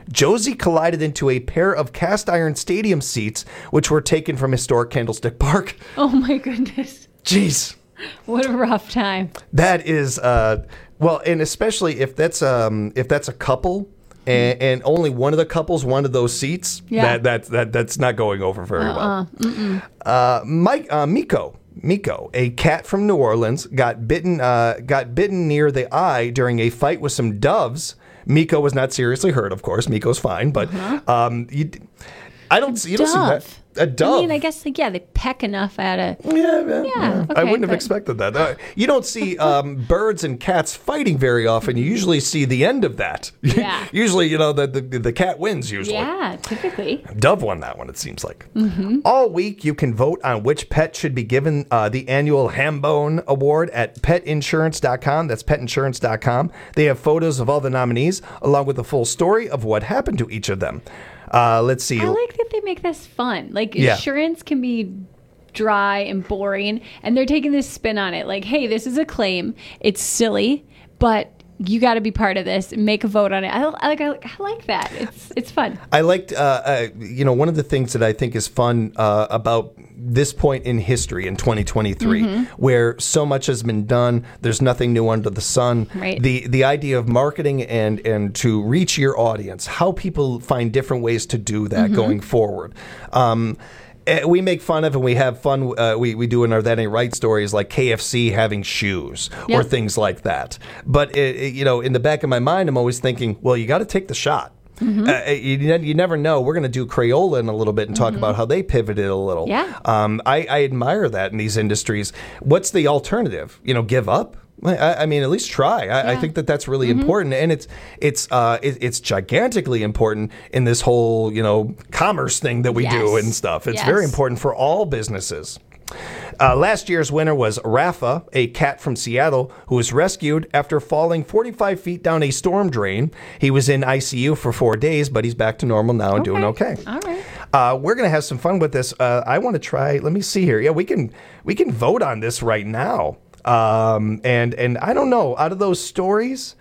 Josie collided into a pair of cast iron stadium seats, which were taken from historic Candlestick Park. Oh, my goodness. Jeez. What a rough time. That is, uh, well, and especially if that's um, if that's a couple and, and only one of the couples wanted those seats, Yeah. that, that, that that's not going over very Uh-uh. well. Mm-mm. Uh, Mike uh, Miko. Miko, a cat from New Orleans, got bitten uh, got bitten near the eye during a fight with some doves. Miko was not seriously hurt, of course. Miko's fine, but Uh-huh. um, you, I don't see you don't see Dove. that. A dove. I mean, I guess, like, yeah, they peck enough at a... Yeah, yeah. Yeah, okay, I wouldn't have but- expected that. Uh, you don't see um, birds and cats fighting very often. You usually see the end of that. Yeah. Usually, you know, the, the the cat wins usually. Yeah, typically. Dove won that one, it seems like. Mm-hmm. All week, you can vote on which pet should be given uh, the annual Hambone Award at pet insurance dot com. That's pet insurance dot com. They have photos of all the nominees, along with the full story of what happened to each of them. Uh, let's see. I like that they make this fun. Like, Yeah. insurance can be dry and boring, and they're taking this spin on it. Like, hey, this is a claim. It's silly, but you got to be part of this and make a vote on it. I, I like I, I like that. It's it's fun. I liked, uh, uh, you know, one of the things that I think is fun uh, about this point in history in twenty twenty-three, Mhm. where so much has been done, there's nothing new under the sun. Right. The the idea of marketing and and to reach your audience, how people find different ways to do that Mhm. going forward. Um, eh, we make fun of and we have fun. Uh, we we do in our That Ain't Right stories like K F C having shoes or Yep. things like that. But it, it, you know, in the back of my mind, I'm always thinking, well, you got to take the shot. Mhm. Uh, you, you never know. We're going to do Crayola in a little bit and talk Mhm. about how they pivoted a little. Yeah. Um, I, I admire that in these industries. What's the alternative? You know, give up? I, I mean, at least try. I, I think that that's really Mhm. important, and it's it's uh, it, it's gigantically important in this whole you know commerce thing that we do Yes. and stuff. It's Yes. very important for all businesses. Uh, last year's winner was Rafa, a cat from Seattle who was rescued after falling forty-five feet down a storm drain. He was in I C U for four days, but he's back to normal now and doing okay. All right. Uh, we're gonna have some fun with this. Uh, I want to try. Let me see here. Yeah, we can we can vote on this right now. Um, and and I don't know. Out of those stories,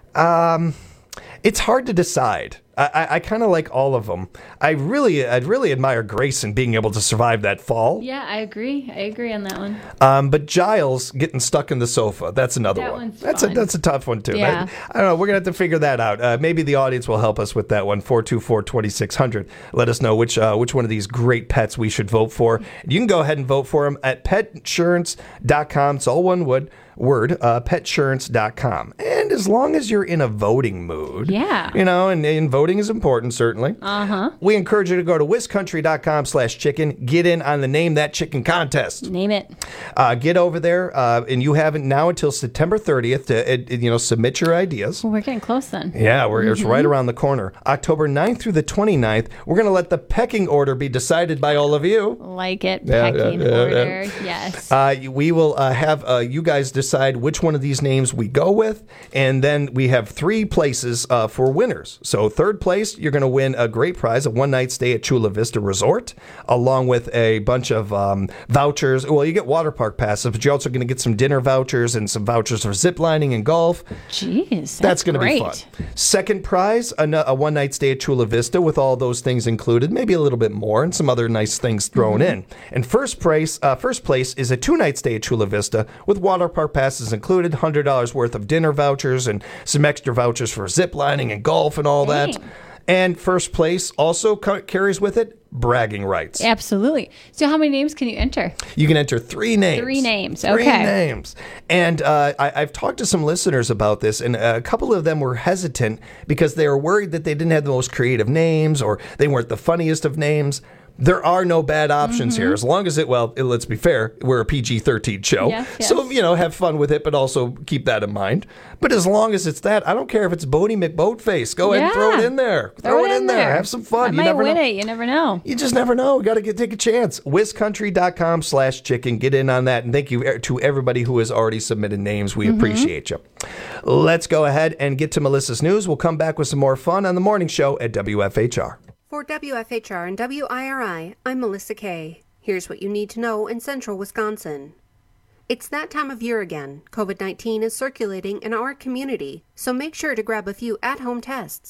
um, it's hard to decide. I, I, I kind of like all of them. I really, I'd really admire Grayson being able to survive that fall. Yeah, I agree. I agree on that one. Um, but Giles getting stuck in the sofa, that's another That one. one's That's fun. a that's a tough one too. Yeah. I, I don't know. We're gonna have to figure that out. Uh, maybe the audience will help us with that one. four two four, two six zero zero. Let us know which uh, which one of these great pets we should vote for. You can go ahead and vote for them at pet insurance dot com. It's all one word. Word, uh, pet insurance dot com. And as long as you're in a voting mood, Yeah. you know, and, and voting is important, certainly. Uh-huh. We encourage you to go to wiscountry dot com slash chicken. Get in on the Name That Chicken contest. Name it. Uh, get over there, uh, and you have it now until September thirtieth to uh, you know submit your ideas. Well, we're getting close then. Yeah, we're, it's Mhm. right around the corner. October ninth through the twenty-ninth, we're going to let the pecking order be decided by all of you. Like it. Yeah, yeah, Pecking yeah, yeah. order. Yes. Uh, we will uh, have uh, you guys decide which one of these names we go with, and then we have three places uh, for winners. So third place, you're going to win a great prize, a one-night stay at Chula Vista Resort, along with a bunch of um, vouchers. Well, you get water park passes, but you're also going to get some dinner vouchers and some vouchers for zip lining and golf. Jeez, that's, That's going to be great. fun. Second prize, a, a one-night stay at Chula Vista with all those things included, maybe a little bit more, and some other nice things thrown Mhm. in. And first place, uh, first place is a two-night stay at Chula Vista with water park passes included, one hundred dollars worth of dinner vouchers and some extra vouchers for zip lining and golf and all that. Dang. And first place also ca- carries with it bragging rights. Absolutely. So how many names can you enter? You can enter three names. Three names. Three Okay. names. And uh, I, I've talked to some listeners about this, and a couple of them were hesitant because they were worried that they didn't have the most creative names or they weren't the funniest of names. There are no bad options Mm-hmm. here, as long as it, well, it- let's be fair, we're a P G thirteen show. Yes, yes. So, you know, have fun with it, but also keep that in mind. But as long as it's that, I don't care if it's Bodie McBoatface. Go ahead and throw it Yeah. in there. Throw, it in there. Have some fun. I you might never win know. it. You never know. You just never know. Got to get take a chance. wiscountry dot com slash chicken. Get in on that. And thank you to everybody who has already submitted names. We Mhm. appreciate you. Let's go ahead and get to Melissa's news. We'll come back with some more fun on the morning show at W F H R. For W F H R and W I R I, I'm Melissa Kay. Here's what you need to know in central Wisconsin. It's that time of year again. COVID nineteen is circulating in our community, so make sure to grab a few at-home tests.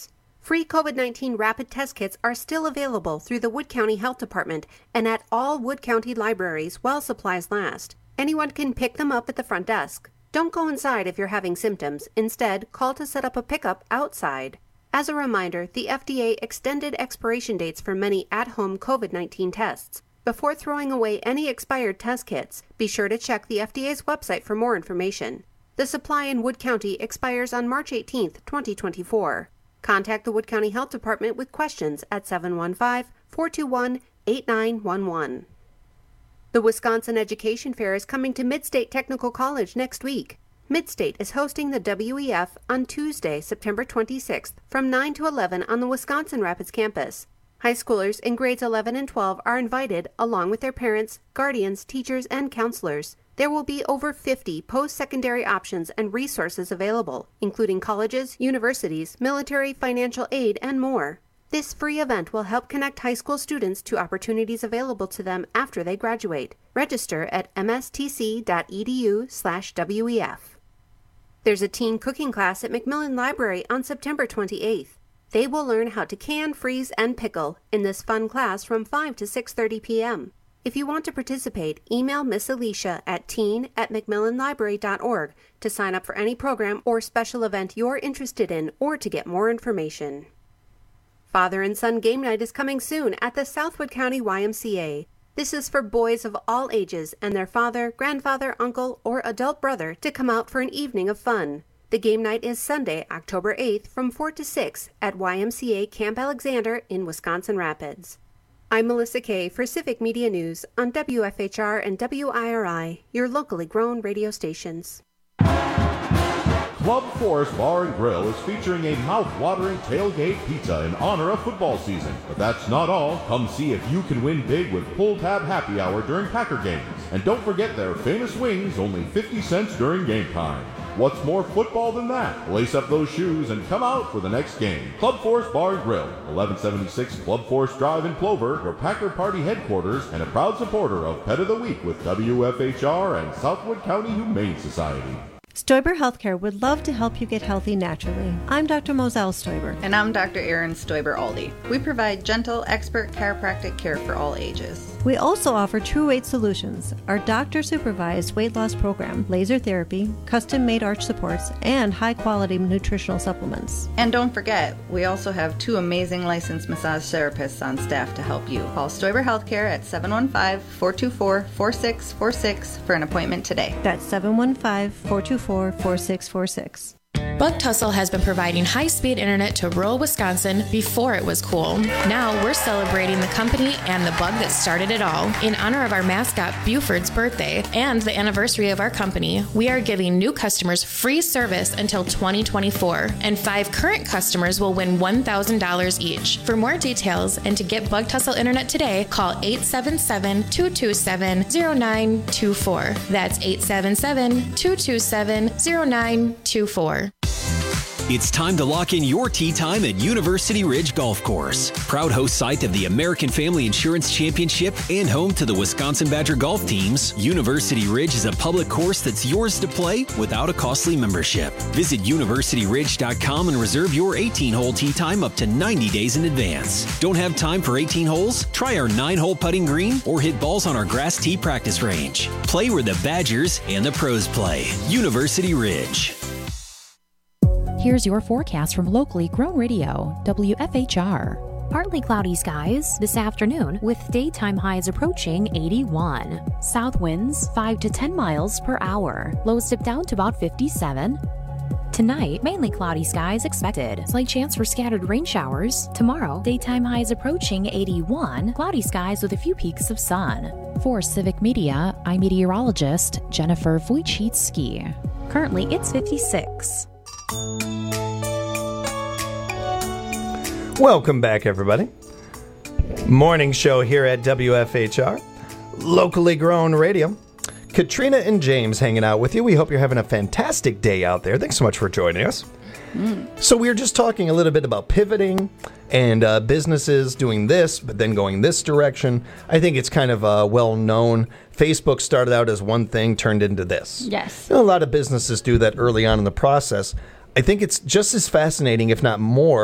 Free COVID nineteen rapid test kits are still available through the Wood County Health Department and at all Wood County libraries while supplies last. Anyone can pick them up at the front desk. Don't go inside if you're having symptoms. Instead, call to set up a pickup outside. As a reminder, the F D A extended expiration dates for many at-home COVID nineteen tests. Before throwing away any expired test kits, be sure to check the F D A's website for more information. The supply in Wood County expires on March eighteenth, twenty twenty-four. Contact the Wood County Health Department with questions at seven one five, four two one, eight nine one one. The Wisconsin Education Fair is coming to Midstate Technical College next week. Midstate is hosting the W E F on Tuesday, September twenty-sixth from nine to eleven on the Wisconsin Rapids campus. High schoolers in grades eleven and twelve are invited along with their parents, guardians, teachers, and counselors. There will be over fifty post-secondary options and resources available, including colleges, universities, military, financial aid, and more. This free event will help connect high school students to opportunities available to them after they graduate. Register at mstc.edu slash WEF. There's a teen cooking class at McMillan Library on September twenty-eighth. They will learn how to can, freeze, and pickle in this fun class from five to six thirty p.m. If you want to participate, email Miss Alicia at teen at mcmillan library dot org to sign up for any program or special event you're interested in or to get more information. Father and Son Game Night is coming soon at the Southwood County Y M C A. This is for boys of all ages and their father, grandfather, uncle, or adult brother to come out for an evening of fun. The game night is Sunday, October eighth from four to six at Y M C A Camp Alexander in Wisconsin Rapids. I'm Melissa Kay for Civic Media News on W F H R and W I R I, your locally grown radio stations. Club Forest Bar and Grill is featuring a mouth-watering tailgate pizza in honor of football season. But that's not all. Come see if you can win big with Pull Tab Happy Hour during Packer games. And don't forget their famous wings, only fifty cents during game time. What's more football than that? Lace up those shoes and come out for the next game. Club Forest Bar and Grill, eleven seventy-six Club Forest Drive in Plover, your Packer Party headquarters, and a proud supporter of Pet of the Week with W F H R and Southwood County Humane Society. Stoiber Healthcare would love to help you get healthy naturally. I'm Doctor Moselle Stoiber. And I'm Doctor Erin Stoiber-Aldi. We provide gentle, expert chiropractic care for all ages. We also offer True Weight Solutions, our doctor-supervised weight loss program, laser therapy, custom-made arch supports, and high-quality nutritional supplements. And don't forget, we also have two amazing licensed massage therapists on staff to help you. Call Stoiber Healthcare at seven one five, four two four, four six four six for an appointment today. That's seven one five, four two four, four six four six. Bug Tussle has been providing high-speed internet to rural Wisconsin before it was cool. Now we're celebrating the company and the bug that started it all. In honor of our mascot Buford's birthday and the anniversary of our company, we are giving new customers free service until twenty twenty-four, and five current customers will win one thousand dollars each. For more details and to get Bug Tussle internet today, call eight seven seven, two two seven, zero nine two four. That's eight seven seven, two two seven, zero nine two four. It's time to lock in your tee time at University Ridge Golf Course. Proud host site of the American Family Insurance Championship and home to the Wisconsin Badger golf teams, University Ridge is a public course that's yours to play without a costly membership. Visit university ridge dot com and reserve your eighteen-hole tee time up to ninety days in advance. Don't have time for eighteen holes? Try our nine-hole putting green or hit balls on our grass tee practice range. Play where the Badgers and the pros play. University Ridge. Here's your forecast from locally grown radio, W F H R. Partly cloudy skies this afternoon with daytime highs approaching eighty-one. South winds five to ten miles per hour. Lows dip down to about fifty-seven. Tonight, mainly cloudy skies expected. Slight chance for scattered rain showers. Tomorrow, daytime highs approaching eighty-one. Cloudy skies with a few peaks of sun. For Civic Media, I'm meteorologist Jennifer Wojcicki. Currently, it's fifty-six. Welcome back, everybody. Morning show here at W F H R, locally grown radio. Katrina and James hanging out with you. We hope you're having a fantastic day out there. Thanks so much for joining us. Mm. So we were just talking a little bit about pivoting and uh, businesses doing this, but then going this direction. I think it's kind of uh, well known. Facebook started out as one thing, turned into this. Yes. You know, a lot of businesses do that early on in the process. I think it's just as fascinating, if not more,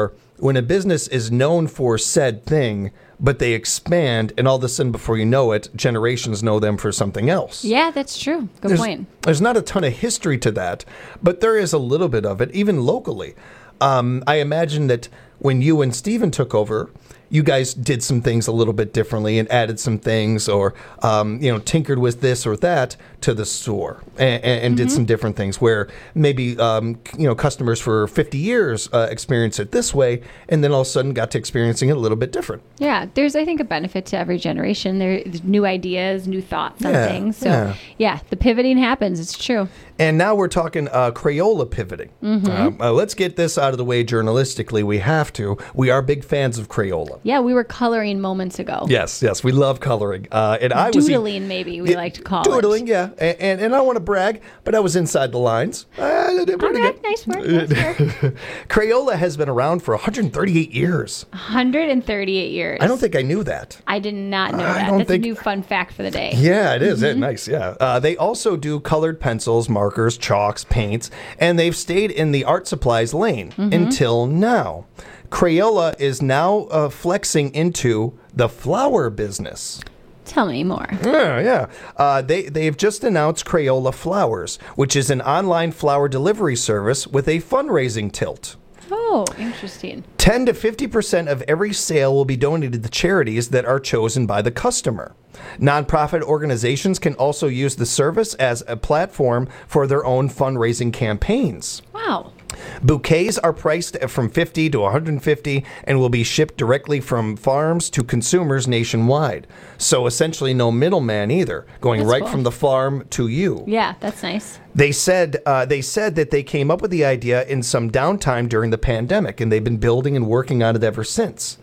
when a business is known for said thing, but they expand, and all of a sudden, before you know it, generations know them for something else. Yeah, that's true. Good there's, point. There's not a ton of history to that, but there is a little bit of it, even locally. Um, I imagine that when you and Steven took over, you guys did some things a little bit differently and added some things, or um, you know, tinkered with this or that to the store, and, and, and mm-hmm. did some different things where maybe um, you know, customers for fifty years uh, experienced it this way, and then all of a sudden got to experiencing it a little bit different. Yeah, there's I think a benefit to every generation. There's new ideas, new thoughts on Yeah, things. So yeah. yeah, the pivoting happens. It's true. And now we're talking uh, Crayola pivoting. Mhm. Um, uh, let's get this out of the way journalistically. We have to. We are big fans of Crayola. Yeah, we were coloring moments ago. Yes, yes, we love coloring. Uh, and I was e- Doodling, maybe we Yeah, like to call it. doodling, yeah. And, and and I want to brag, but I was inside the lines. Uh, I did pretty All right, nice work. Nice work. good. Crayola has been around for one hundred thirty-eight years. one hundred thirty-eight years. I don't think I knew that. I did not know I that. don't That's think- a new fun fact for the day. Yeah, it is. It Mhm. nice. Yeah. Uh, they also do colored pencils, markers, chalks, paints, and they've stayed in the art supplies lane Mhm. until now. Crayola is now uh, flexing into the flower business. Tell me more. Yeah, yeah. Uh, they, they've just announced Crayola Flowers, which is an online flower delivery service with a fundraising tilt. Oh, interesting. ten to fifty percent of every sale will be donated to charities that are chosen by the customer. Nonprofit organizations can also use the service as a platform for their own fundraising campaigns. Wow. Bouquets are priced from fifty to one hundred fifty and will be shipped directly from farms to consumers nationwide. So essentially no middleman either, going That's right cool. from the farm to you. Yeah, that's nice. They said uh, they said that they came up with the idea in some downtime during the pandemic, and they've been building and working on it ever since.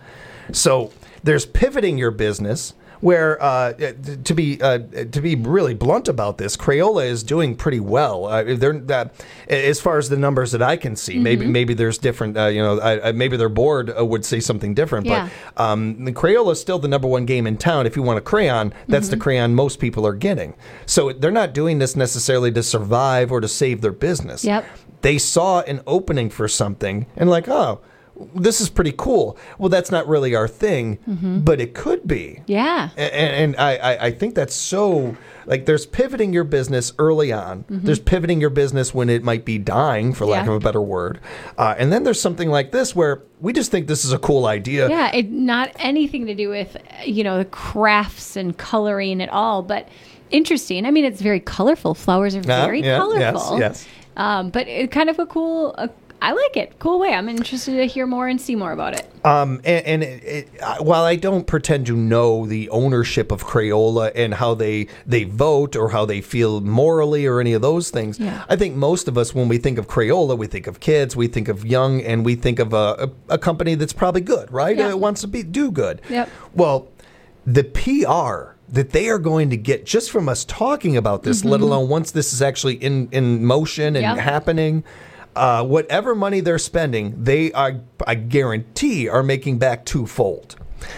So there's pivoting your business. Where uh, to be uh, to be really blunt about this, Crayola is doing pretty well. Uh, they're uh, as far as the numbers that I can see. Mm-hmm. Maybe maybe there's different. Uh, you know, I, I, maybe their board uh, would say something different. Yeah. But um, the Crayola is still the number one game in town. If you want a crayon, that's Mm-hmm. the crayon most people are getting. So they're not doing this necessarily to survive or to save their business. Yep. They saw an opening for something and like, oh, this is pretty cool. Well, that's not really our thing, Mhm. but it could be. Yeah. And, and I, I, I think that's so, like, there's pivoting your business early on. Mhm. There's pivoting your business when it might be dying, for lack Yeah. of a better word. Uh, and then there's something like this where we just think this is a cool idea. Yeah, it not anything to do with, you know, the crafts and coloring at all, but interesting. I mean, it's very colorful. Flowers are Yeah, very yeah, colorful. yes, yes. Um, but it kind of a cool, uh, I like it. Cool way. I'm interested to hear more and see more about it. Um, and and it, it, uh, while I don't pretend to know the ownership of Crayola and how they, they vote or how they feel morally or any of those things, Yeah. I think most of us, when we think of Crayola, we think of kids, we think of young, and we think of a, a, a company that's probably good, right? Yeah. Uh, It wants to be do good. Yep. Well, the P R that they are going to get just from us talking about this, let Mhm. alone once this is actually in, in motion and Yep. happening, uh, whatever money they're spending, they are, I guarantee, are making back twofold.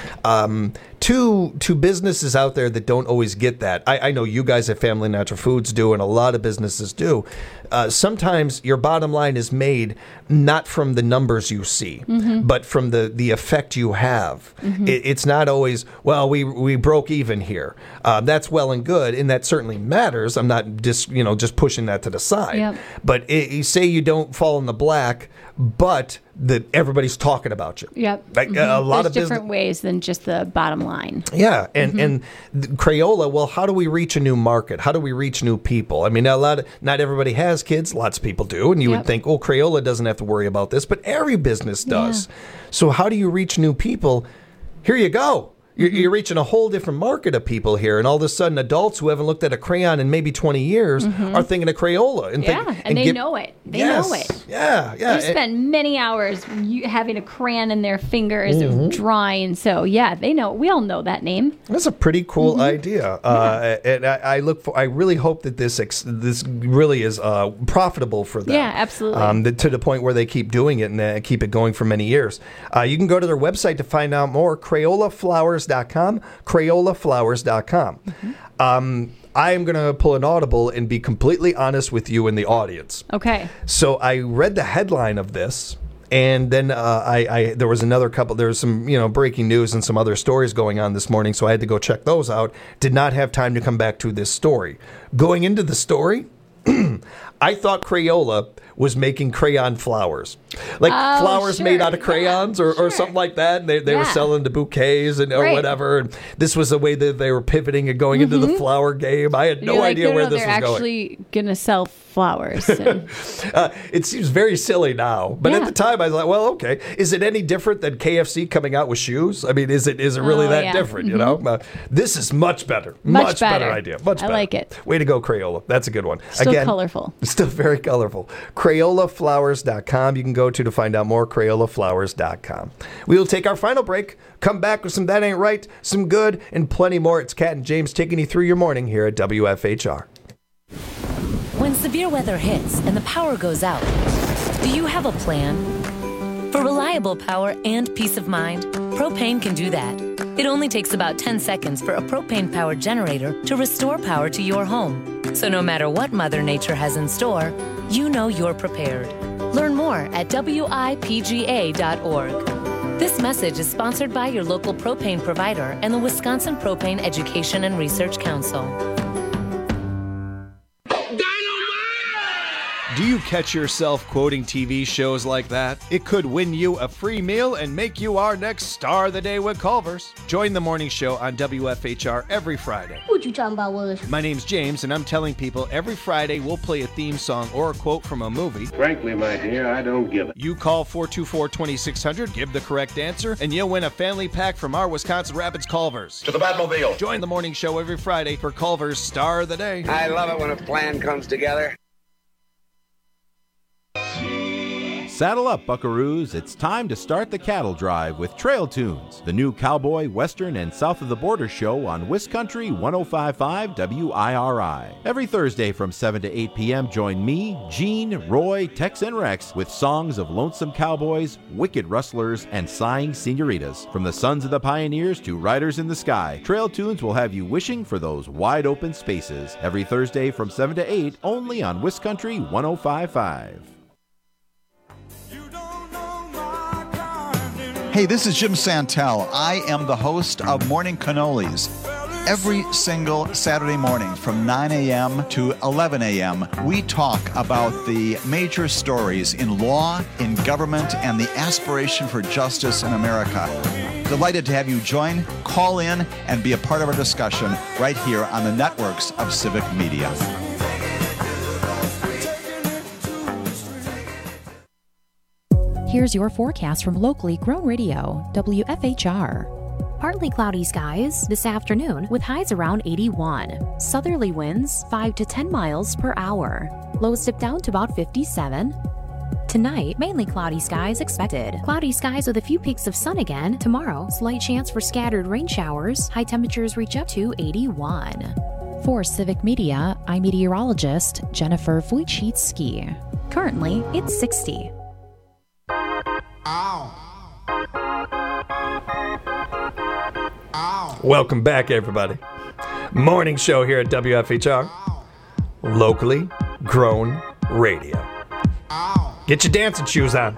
Um, to to businesses out there that don't always get that. I, I know you guys at Family Natural Foods do, and a lot of businesses do. Uh, sometimes your bottom line is made not from the numbers you see, Mhm. but from the, the effect you have. Mhm. It, it's not always, well, we we broke even here. Uh, that's well and good, and that certainly matters. I'm not just you know just pushing that to the side. Yep. But it, you say you don't fall in the black, but that everybody's talking about you. Yep. Like Mhm. a lot There's of business. different ways than just the bottom line. Yeah, and Mhm. and the Crayola. Well, how do we reach a new market? How do we reach new people? I mean, a lot of, not everybody has kids. Lots of people do, and you Yep. would think, oh, Crayola doesn't have to worry about this, but every business does. So how do you reach new people? Here you go. You're, Mm-hmm. you're reaching a whole different market of people here, and all of a sudden, adults who haven't looked at a crayon in maybe twenty years Mhm. are thinking of Crayola. And Yeah, think, and, they get- know it. They Yes. know it. Yeah, yeah. They spend many hours u- having a crayon in their fingers Mhm. and drawing. So yeah, they know. We all know that name. That's a pretty cool Mhm. idea, uh, and I, I look for. I really hope that this ex, this really is uh, profitable for them. Yeah, absolutely. Um, the, to the point where they keep doing it and uh, keep it going for many years. Uh, you can go to their website to find out more. Crayola Flowers dot com. Crayola Flowers dot com. Um, I am going to pull an audible and be completely honest with you in the audience. Okay. So I read the headline of this, And then uh, I, I there was another couple. There was some you know breaking news and some other stories going on this morning, so I had to go check those out. Did not have time to come back to this story. Going into the story, I thought Crayola was making crayon flowers, like Oh, flowers sure. made out of crayons or, or something like that. And they they were Yeah. selling the bouquets and or Right. whatever. And this was the way that they were pivoting and going into the Mhm. flower game. I had And no you're like, idea no, where no, this they're was going. actually gonna sell flowers. And Uh, it seems very silly now, but at Yeah. the time I was like, well, okay. Is it any different than K F C coming out with shoes? I mean, is it is it really Oh, that yeah. different? You Mhm. know, uh, this is much better, Much better. better. idea, much I better. like it. Way to go, Crayola. That's a good one. Still colorful. Still very colorful. Crayola Flowers dot com. You can go to to find out more. Crayola Flowers dot com. We will take our final break. Come back with some That Ain't Right, some good, and plenty more. It's Kat and James taking you through your morning here at W F H R. When severe weather hits and the power goes out, do you have a plan? For reliable power and peace of mind, Propane can do that. It only takes about ten seconds for a propane-powered generator to restore power to your home. So no matter what Mother Nature has in store, you know you're prepared. Learn more at W I P G A dot org. This message is sponsored by your local propane provider and the Wisconsin Propane Education and Research Council. Do you catch yourself quoting T V shows like that? It could win you a free meal and make you our next star of the day with Culver's. Join the morning show on W F H R every Friday. What you talking about, Willis? My name's James, and I'm telling people every Friday we'll play a theme song or a quote from a movie. Frankly, my dear, I don't give it. You call four two four, two six zero zero, give the correct answer, and you'll win a family pack from our Wisconsin Rapids Culver's. To the Batmobile. Join the morning show every Friday for Culver's Star of the Day. I love it when a plan comes together. Saddle up, buckaroos. It's time to start the cattle drive with Trail Tunes, the new cowboy, western, and south of the border show on Wiscountry one oh five point five W I R I. Every Thursday from seven to eight p.m., join me, Gene, Roy, Tex, and Rex with songs of lonesome cowboys, wicked rustlers, and sighing senoritas. From the sons of the pioneers to riders in the sky, Trail Tunes will have you wishing for those wide open spaces. Every Thursday from seven to eight, only on Wiscountry one oh five point five. Hey, this is Jim Santel. I am the host of Morning Cannolis. Every single Saturday morning from nine a.m. to eleven a.m., we talk about the major stories in law, in government, and the aspiration for justice in America. Delighted to have you join, call in, and be a part of our discussion right here on the networks of Civic Media. Here's your forecast from locally grown radio, W F H R. Partly cloudy skies this afternoon with highs around eighty-one. Southerly winds five to ten miles per hour. Lows dip down to about fifty-seven. Tonight, mainly cloudy skies expected. Cloudy skies with a few peaks of sun again. Tomorrow, slight chance for scattered rain showers. High temperatures reach up to eighty-one. For Civic Media, I'm meteorologist Jennifer Wojcicki. Currently, it's sixty. Welcome back, everybody. Morning show here at W F H R. Locally grown radio. Get your dancing shoes on.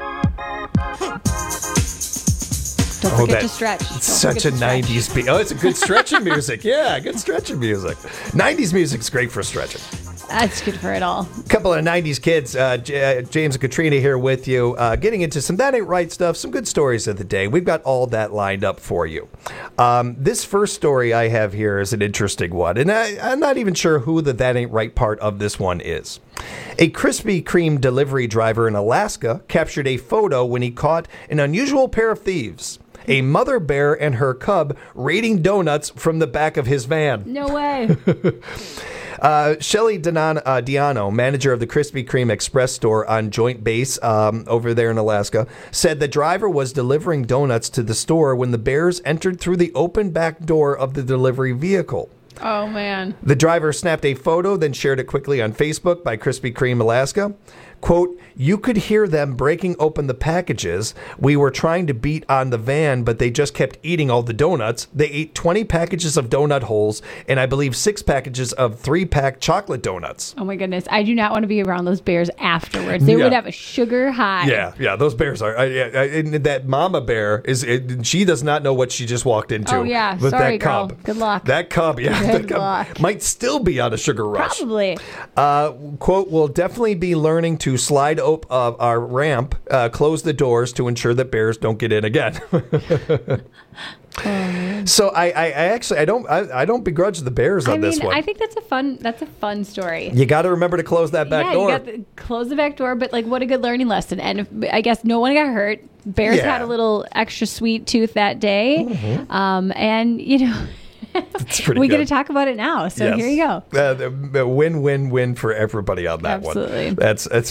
Don't Oh, forget that- to stretch. It's Don't such a forget to stretch. nineties beat. Oh, it's a good stretching music. Yeah, good stretching music. nineties music's great for stretching. That's good for it all. Couple of nineties kids, uh, J- uh, James and Katrina here with you, uh, getting into some That Ain't Right stuff, some good stories of the day. We've got all that lined up for you. Um, this first story I have here is an interesting one, and I, I'm not even sure who the That Ain't Right part of this one is. A Krispy Kreme delivery driver in Alaska captured a photo when he caught an unusual pair of thieves. A mother bear and her cub raiding donuts from the back of his van. No way. Uh, Shelly Diano, uh, Diano, manager of the Krispy Kreme Express store on Joint Base um, over there in Alaska, said the driver was delivering donuts to the store when the bears entered through the open back door of the delivery vehicle. Oh, man. The driver snapped a photo, then shared it quickly on Facebook by Krispy Kreme Alaska. Quote, you could hear them breaking open the packages. We were trying to beat on the van, but they just kept eating all the donuts. They ate twenty packages of donut holes and I believe six packages of three-pack chocolate donuts. Oh, my goodness. I do not want to be around those bears afterwards. They Yeah. would have a sugar high. Yeah, yeah, those bears are. I, I, I, and that mama bear is. It, she does not know what she just walked into. Oh, yeah. With Sorry, that cub. girl. Good luck. That cub, yeah, Good that cub luck. might still be on a sugar rush. Probably. Uh, quote, we'll definitely be learning to slide up uh, our ramp, uh, close the doors to ensure that bears don't get in again. So I, I, I actually I don't I, I don't begrudge the bears on I mean, this one. I think that's a fun that's a fun story. You got to remember to close that back yeah, door. you got to close the back door, but like, what a good learning lesson. And if, I guess no one got hurt. Bears Yeah. had a little extra sweet tooth that day, Mhm. um, and you know, It's pretty we good. get to talk about it now. So Yes. here you go. Uh, the- the win, win, win for everybody on that Absolutely. one. That's that's.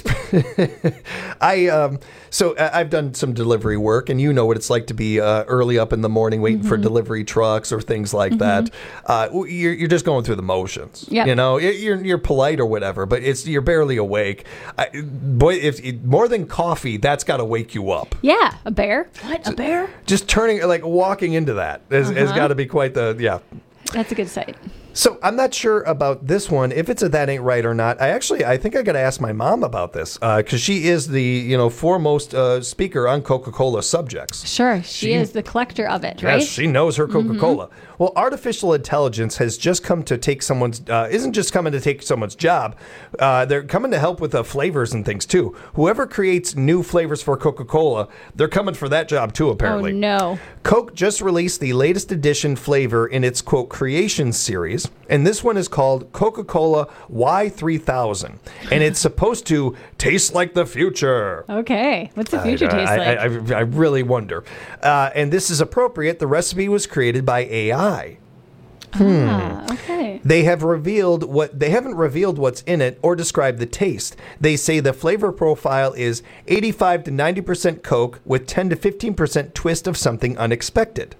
I um. So uh, I've done some delivery work, and you know what it's like to be uh, early up in the morning waiting for Mhm. delivery trucks or things like Mhm. that. Uh, you're you're just going through the motions. Yep. You know, It- you're you're polite or whatever, but it's you're barely awake. I, boy, if more than coffee, that's got to wake you up. Yeah, a bear. What, a bear? Just turning, like walking into that has, has Uh-huh. got to be quite the yeah. That's a good sight. So I'm not sure about this one, if it's a That Ain't Right or not. I actually, I think I got to ask my mom about this because she is the, you know, foremost uh, speaker on Coca-Cola subjects. Sure, she, She- is the collector of it, right? Yes, she knows her Coca-Cola. Mhm. Well, artificial intelligence has just come to take someone's, uh, isn't just coming to take someone's job. Uh, they're coming to help with uh, flavors and things too. Whoever creates new flavors for Coca-Cola, they're coming for that job too, apparently. Oh no. Coke just released the latest edition flavor in its, quote, creation series, and this one is called Coca-Cola Y three thousand, and it's supposed to taste like the future. Okay, what's the future I, taste I, like? I, I really wonder. Uh, and this is appropriate. The recipe was created by A I. Hmm. Ah, okay. They have revealed what they haven't revealed what's in it or described the taste. They say the flavor profile is eighty-five to ninety percent Coke with ten to fifteen percent twist of something unexpected.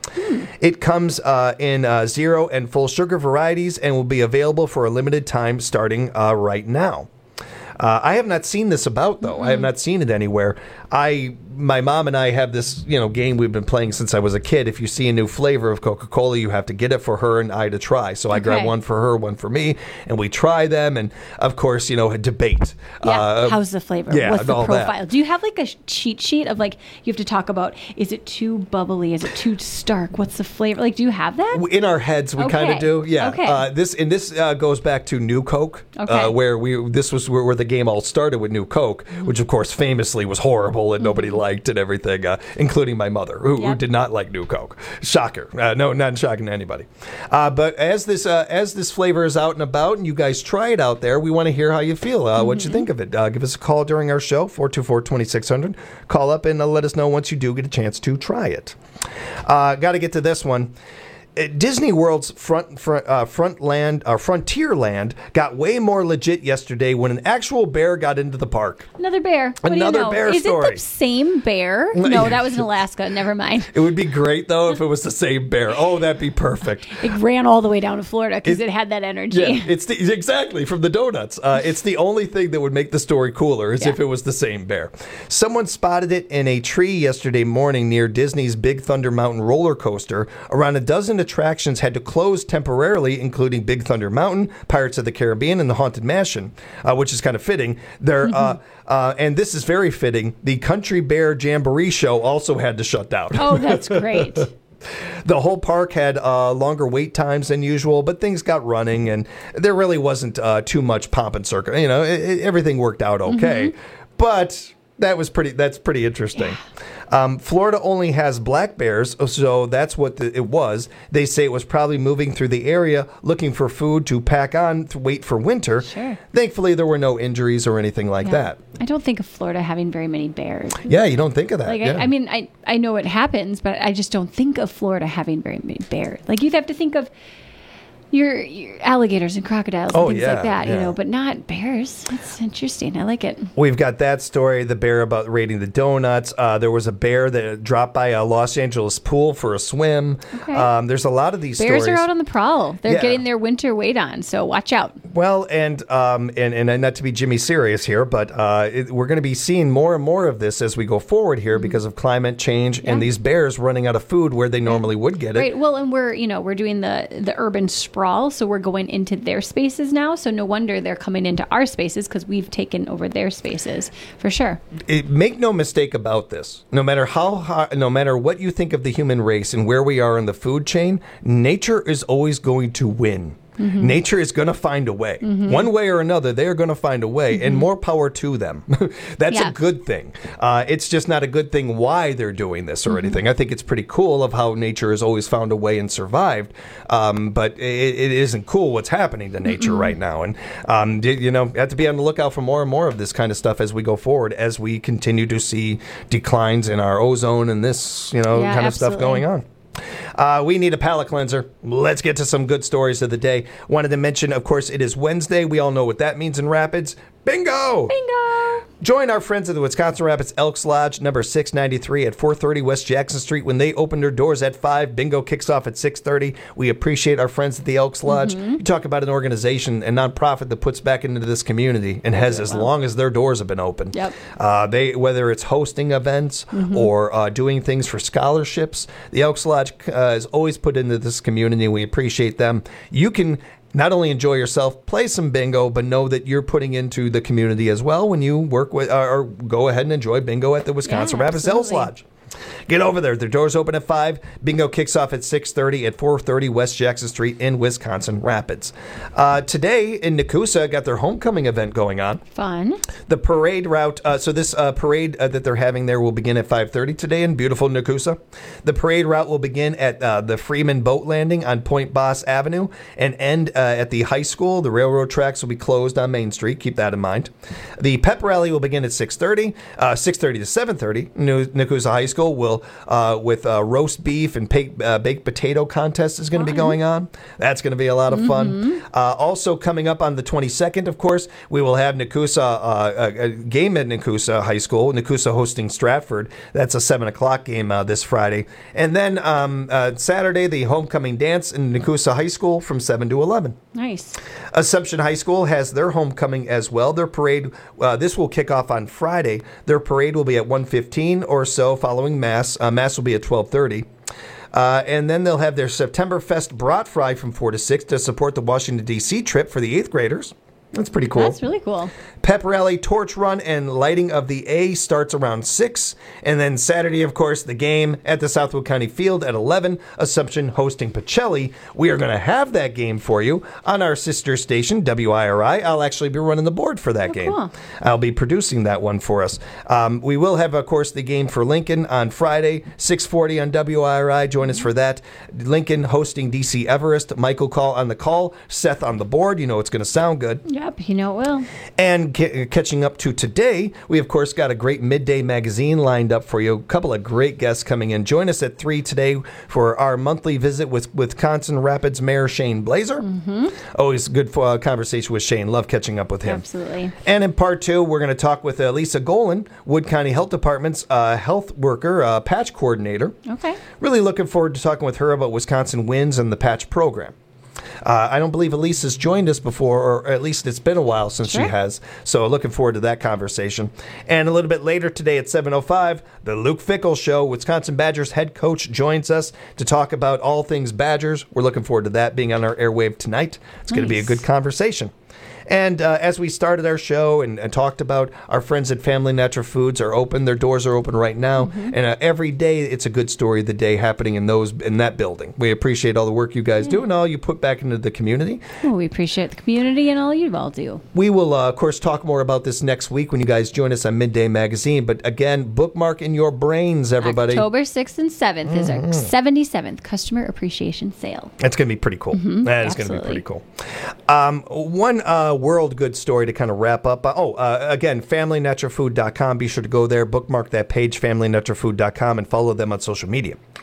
It comes uh, in uh, zero and full sugar varieties and will be available for a limited time starting uh, right now. Uh, I have not seen this about though. I have not seen it anywhere. I, my mom and I have this, you know, game we've been playing since I was a kid. If you see a new flavor of Coca-Cola, you have to get it for her and I to try. So I grab Okay. one for her, one for me, and we try them. And of course, you know, a debate. Yeah, Uh, how's the flavor? yeah, What's the all that. profile? Do you have like a sh- cheat sheet of like you have to talk about? Is it too bubbly? Is it too stark? What's the flavor? Like, do you have that? In our heads, we kind of Okay. do. Yeah. Okay. Uh, this and this uh, goes back to New Coke, Okay. uh, where we this was where, where the game all started with New Coke, Mm-hmm. which of course famously was horrible and nobody liked and everything, uh, including my mother, who, who Yep. did not like New Coke. Shocker. Uh, no, not shocking to anybody. Uh, but as this uh, as this flavor is out and about, and you guys try it out there, we want to hear how you feel, uh, what Mm-hmm. you think of it. Uh, give us a call during our show, four two four, two six zero zero. Call up and uh, let us know once you do get a chance to try it. Uh, Got to get to this one. Uh, Disney World's front, front, uh, front land, uh, Frontier Land got way more legit yesterday when an actual bear got into the park. Another bear. What Another do you know? bear Is story. it the same bear? No, that was in Alaska. Never mind. It would be great though if it was the same bear. Oh, that'd be perfect. It ran all the way down to Florida because it, had that energy. Yeah, it's the, exactly from the donuts. Uh, it's the only thing that would make the story cooler is Yeah. if it was the same bear. Someone spotted it in a tree yesterday morning near Disney's Big Thunder Mountain roller coaster. Around a dozen attractions had to close temporarily, including Big Thunder Mountain, Pirates of the Caribbean, and the Haunted Mansion, uh, which is kind of fitting. There, uh, uh, and this is very fitting. The Country Bear Jamboree show also had to shut down. Oh, that's great. The whole park had uh, longer wait times than usual, but things got running, and there really wasn't uh, too much pomp and circus. You know, it, it- everything worked out okay, but that was pretty. That's pretty interesting. Um, Florida only has black bears, so that's what the, it was. They say it was probably moving through the area looking for food to pack on to wait for winter. Sure. Thankfully, there were no injuries or anything like Yeah. that. I don't think of Florida having very many bears. Yeah, you don't think of that. Like, yeah. I, I mean, I, I know it happens, but I just don't think of Florida having very many bears. Like, you'd have to think of your, your alligators and crocodiles and Oh, things yeah, like that, you yeah. know, but not bears. That's interesting. I like it. We've got that story, the bear about raiding the donuts. Uh, there was a bear that dropped by a Los Angeles pool for a swim. Okay. Um, there's a lot of these Bears stories. are out on the prowl. They're Yeah. getting their winter weight on, so watch out. Well, and um, and and not to be Jimmy serious here, but uh, it, we're going to be seeing more and more of this as we go forward here Mm-hmm. because of climate change and these bears running out of food where they normally would get it. Right. Well, and we're, you know, we're doing the the urban sprawl, so we're going into their spaces now. So no wonder they're coming into our spaces because we've taken over their spaces for sure. It, make no mistake about this. No matter how high, no matter what you think of the human race and where we are in the food chain, nature is always going to win. Mhm. Nature is going to find a way. Mhm. One way or another, they are going to find a way, and more power to them. That's Yeah. a good thing. Uh, it's just not a good thing why they're doing this or Mhm. anything. I think it's pretty cool of how nature has always found a way and survived, um, but it, it isn't cool what's happening to nature Mm-mm. right now. And, um, y- you know, you have to be on the lookout for more and more of this kind of stuff as we go forward, as we continue to see declines in our ozone and this, you know, Yeah, kind of stuff absolutely. going on. Uh, we need a palate cleanser. Let's get to some good stories of the day. Wanted to mention, of course, it is Wednesday. We all know what that means in Rapids. Bingo! Bingo! Join our friends at the Wisconsin Rapids Elks Lodge, number six ninety-three at four thirty West Jackson Street. When they open their doors at five, bingo kicks off at six thirty. We appreciate our friends at the Elks Lodge. Mhm. You talk about an organization, a nonprofit that puts back into this community and has as long as their doors have been open. Yep. Uh, they whether it's hosting events Mhm. or uh, doing things for scholarships, the Elks Lodge uh, is always put into this community. We appreciate them. You can not only enjoy yourself, play some bingo, but know that you're putting into the community as well when you work with uh, or go ahead and enjoy bingo at the Wisconsin Yeah, Rapids Elks absolutely. Lodge. Get over there. Their doors open at five. Bingo kicks off at six thirty at four thirty West Jackson Street in Wisconsin Rapids. Uh, today in Nakusa, got their homecoming event going on. Fun. The parade route, uh, so this uh, parade uh, that they're having there will begin at five thirty today in beautiful Nakusa. The parade route will begin at uh, the Freeman Boat Landing on Point Boss Avenue and end uh, at the high school. The railroad tracks will be closed on Main Street. Keep that in mind. The pep rally will begin at six thirty. Uh, six thirty to seven thirty. New- Nakusa High School will, uh, with uh, roast beef and pa- uh, baked potato contest is going to be going on. That's going to be a lot of fun. Uh, also coming up on the twenty-second, of course, we will have Nakusa, uh, a, a game at Nakusa High School. Nakusa hosting Stratford. That's a seven o'clock game uh, this Friday. And then um, uh, Saturday, the homecoming dance in Nakusa High School from seven to eleven. Nice. Assumption High School has their homecoming as well. Their parade, uh, this will kick off on Friday. Their parade will be at one fifteen or so following Mass. Uh, Mass will be at twelve thirty. Uh, and then they'll have their September Fest brat fry from four to six to support the Washington, D C trip for the eighth graders. That's pretty cool. That's really cool. Pep rally, torch run, and lighting of the A starts around six. And then Saturday, of course, the game at the Southwood County Field at eleven. Assumption hosting Pacelli. We are going to have that game for you on our sister station, W I R I. I'll actually be running the board for that Oh, game. cool. I'll be producing that one for us. Um, we will have, of course, the game for Lincoln on Friday, six forty on W I R I. Join us for that. Lincoln hosting D C Everest. Michael Call on the call. Seth on the board. You know it's going to sound good. Yep, you know it will. And ca- catching up to today, we of course got a great midday magazine lined up for you. A couple of great guests coming in. Join us at three today for our monthly visit with Wisconsin Rapids Mayor Shane Blazer. Mm-hmm. Always good for a conversation with Shane. Love catching up with him. Absolutely. And in part two, we're going to talk with uh, Lisa Golan, Wood County Health Department's uh, health worker, uh, patch coordinator. Okay. Really looking forward to talking with her about Wisconsin Wins and the patch program. Uh, I don't believe Elise has joined us before, or at least it's been a while since Sure. she has. So looking forward to that conversation. And a little bit later today at seven oh five, the Luke Fickle Show, Wisconsin Badgers head coach, joins us to talk about all things Badgers. We're looking forward to that being on our airwave tonight. It's going to be a Nice. good conversation. And uh, as we started our show and, and talked about, our friends at Family Natural Foods are open. Their doors are open right now. Mm-hmm. And uh, every day it's a good story of the day happening in those in that building. We appreciate all the work you guys do and all you put back into the community. Well, we appreciate the community and all you all do. We will, uh, of course, talk more about this next week when you guys join us on Midday Magazine. But again, bookmark in your brains, everybody. October sixth and seventh is Mhm. our seventy-seventh Customer Appreciation Sale. That's going to be pretty cool. Mhm, That is going to be absolutely. pretty cool. Um, one uh, world good story to kind of wrap up. Uh, oh, uh, again, family natural food dot com. Be sure to go there, bookmark that page, family natural food dot com, and follow them on social media.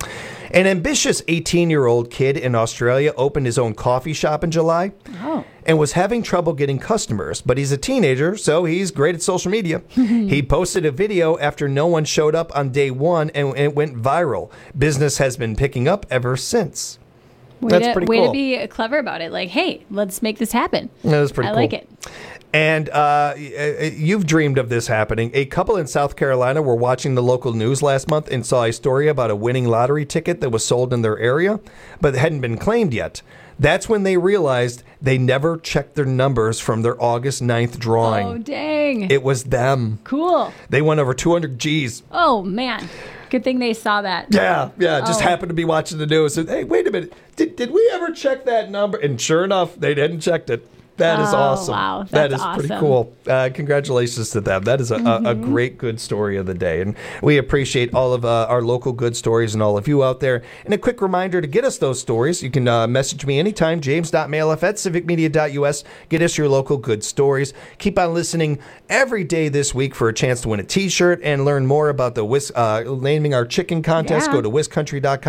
An ambitious eighteen-year-old kid in Australia opened his own coffee shop in July Oh. and was having trouble getting customers, but he's a teenager, so he's great at social media. He posted a video after no one showed up on day one, and it went viral. Business has been picking up ever since. Way That's to, pretty way cool. to be clever about it. Like, hey, let's make this happen. That was pretty I cool. like it. And uh, you've dreamed of this happening. A couple in South Carolina were watching the local news last month and saw a story about a winning lottery ticket that was sold in their area, but it hadn't been claimed yet. That's when they realized they never checked their numbers from their August ninth drawing. Oh, dang. It was them. Cool. They won over two hundred G's. Oh, man. Good thing they saw that. Yeah, yeah. Just Oh. happened to be watching the news. And, hey, wait a minute. Did, did we ever check that number? And sure enough, they hadn't checked it. That is Oh, awesome. wow. That That's is pretty awesome. cool. Uh, congratulations to them. That is a, a, a Mhm. great, good story of the day. And we appreciate all of uh, our local good stories and all of you out there. And a quick reminder to get us those stories, you can uh, message me anytime, james.mailf at civicmedia.us. Get us your local good stories. Keep on listening every day this week for a chance to win a T-shirt and learn more about the Whis- uh, naming our chicken contest. Yeah. Go to wiscountry dot com.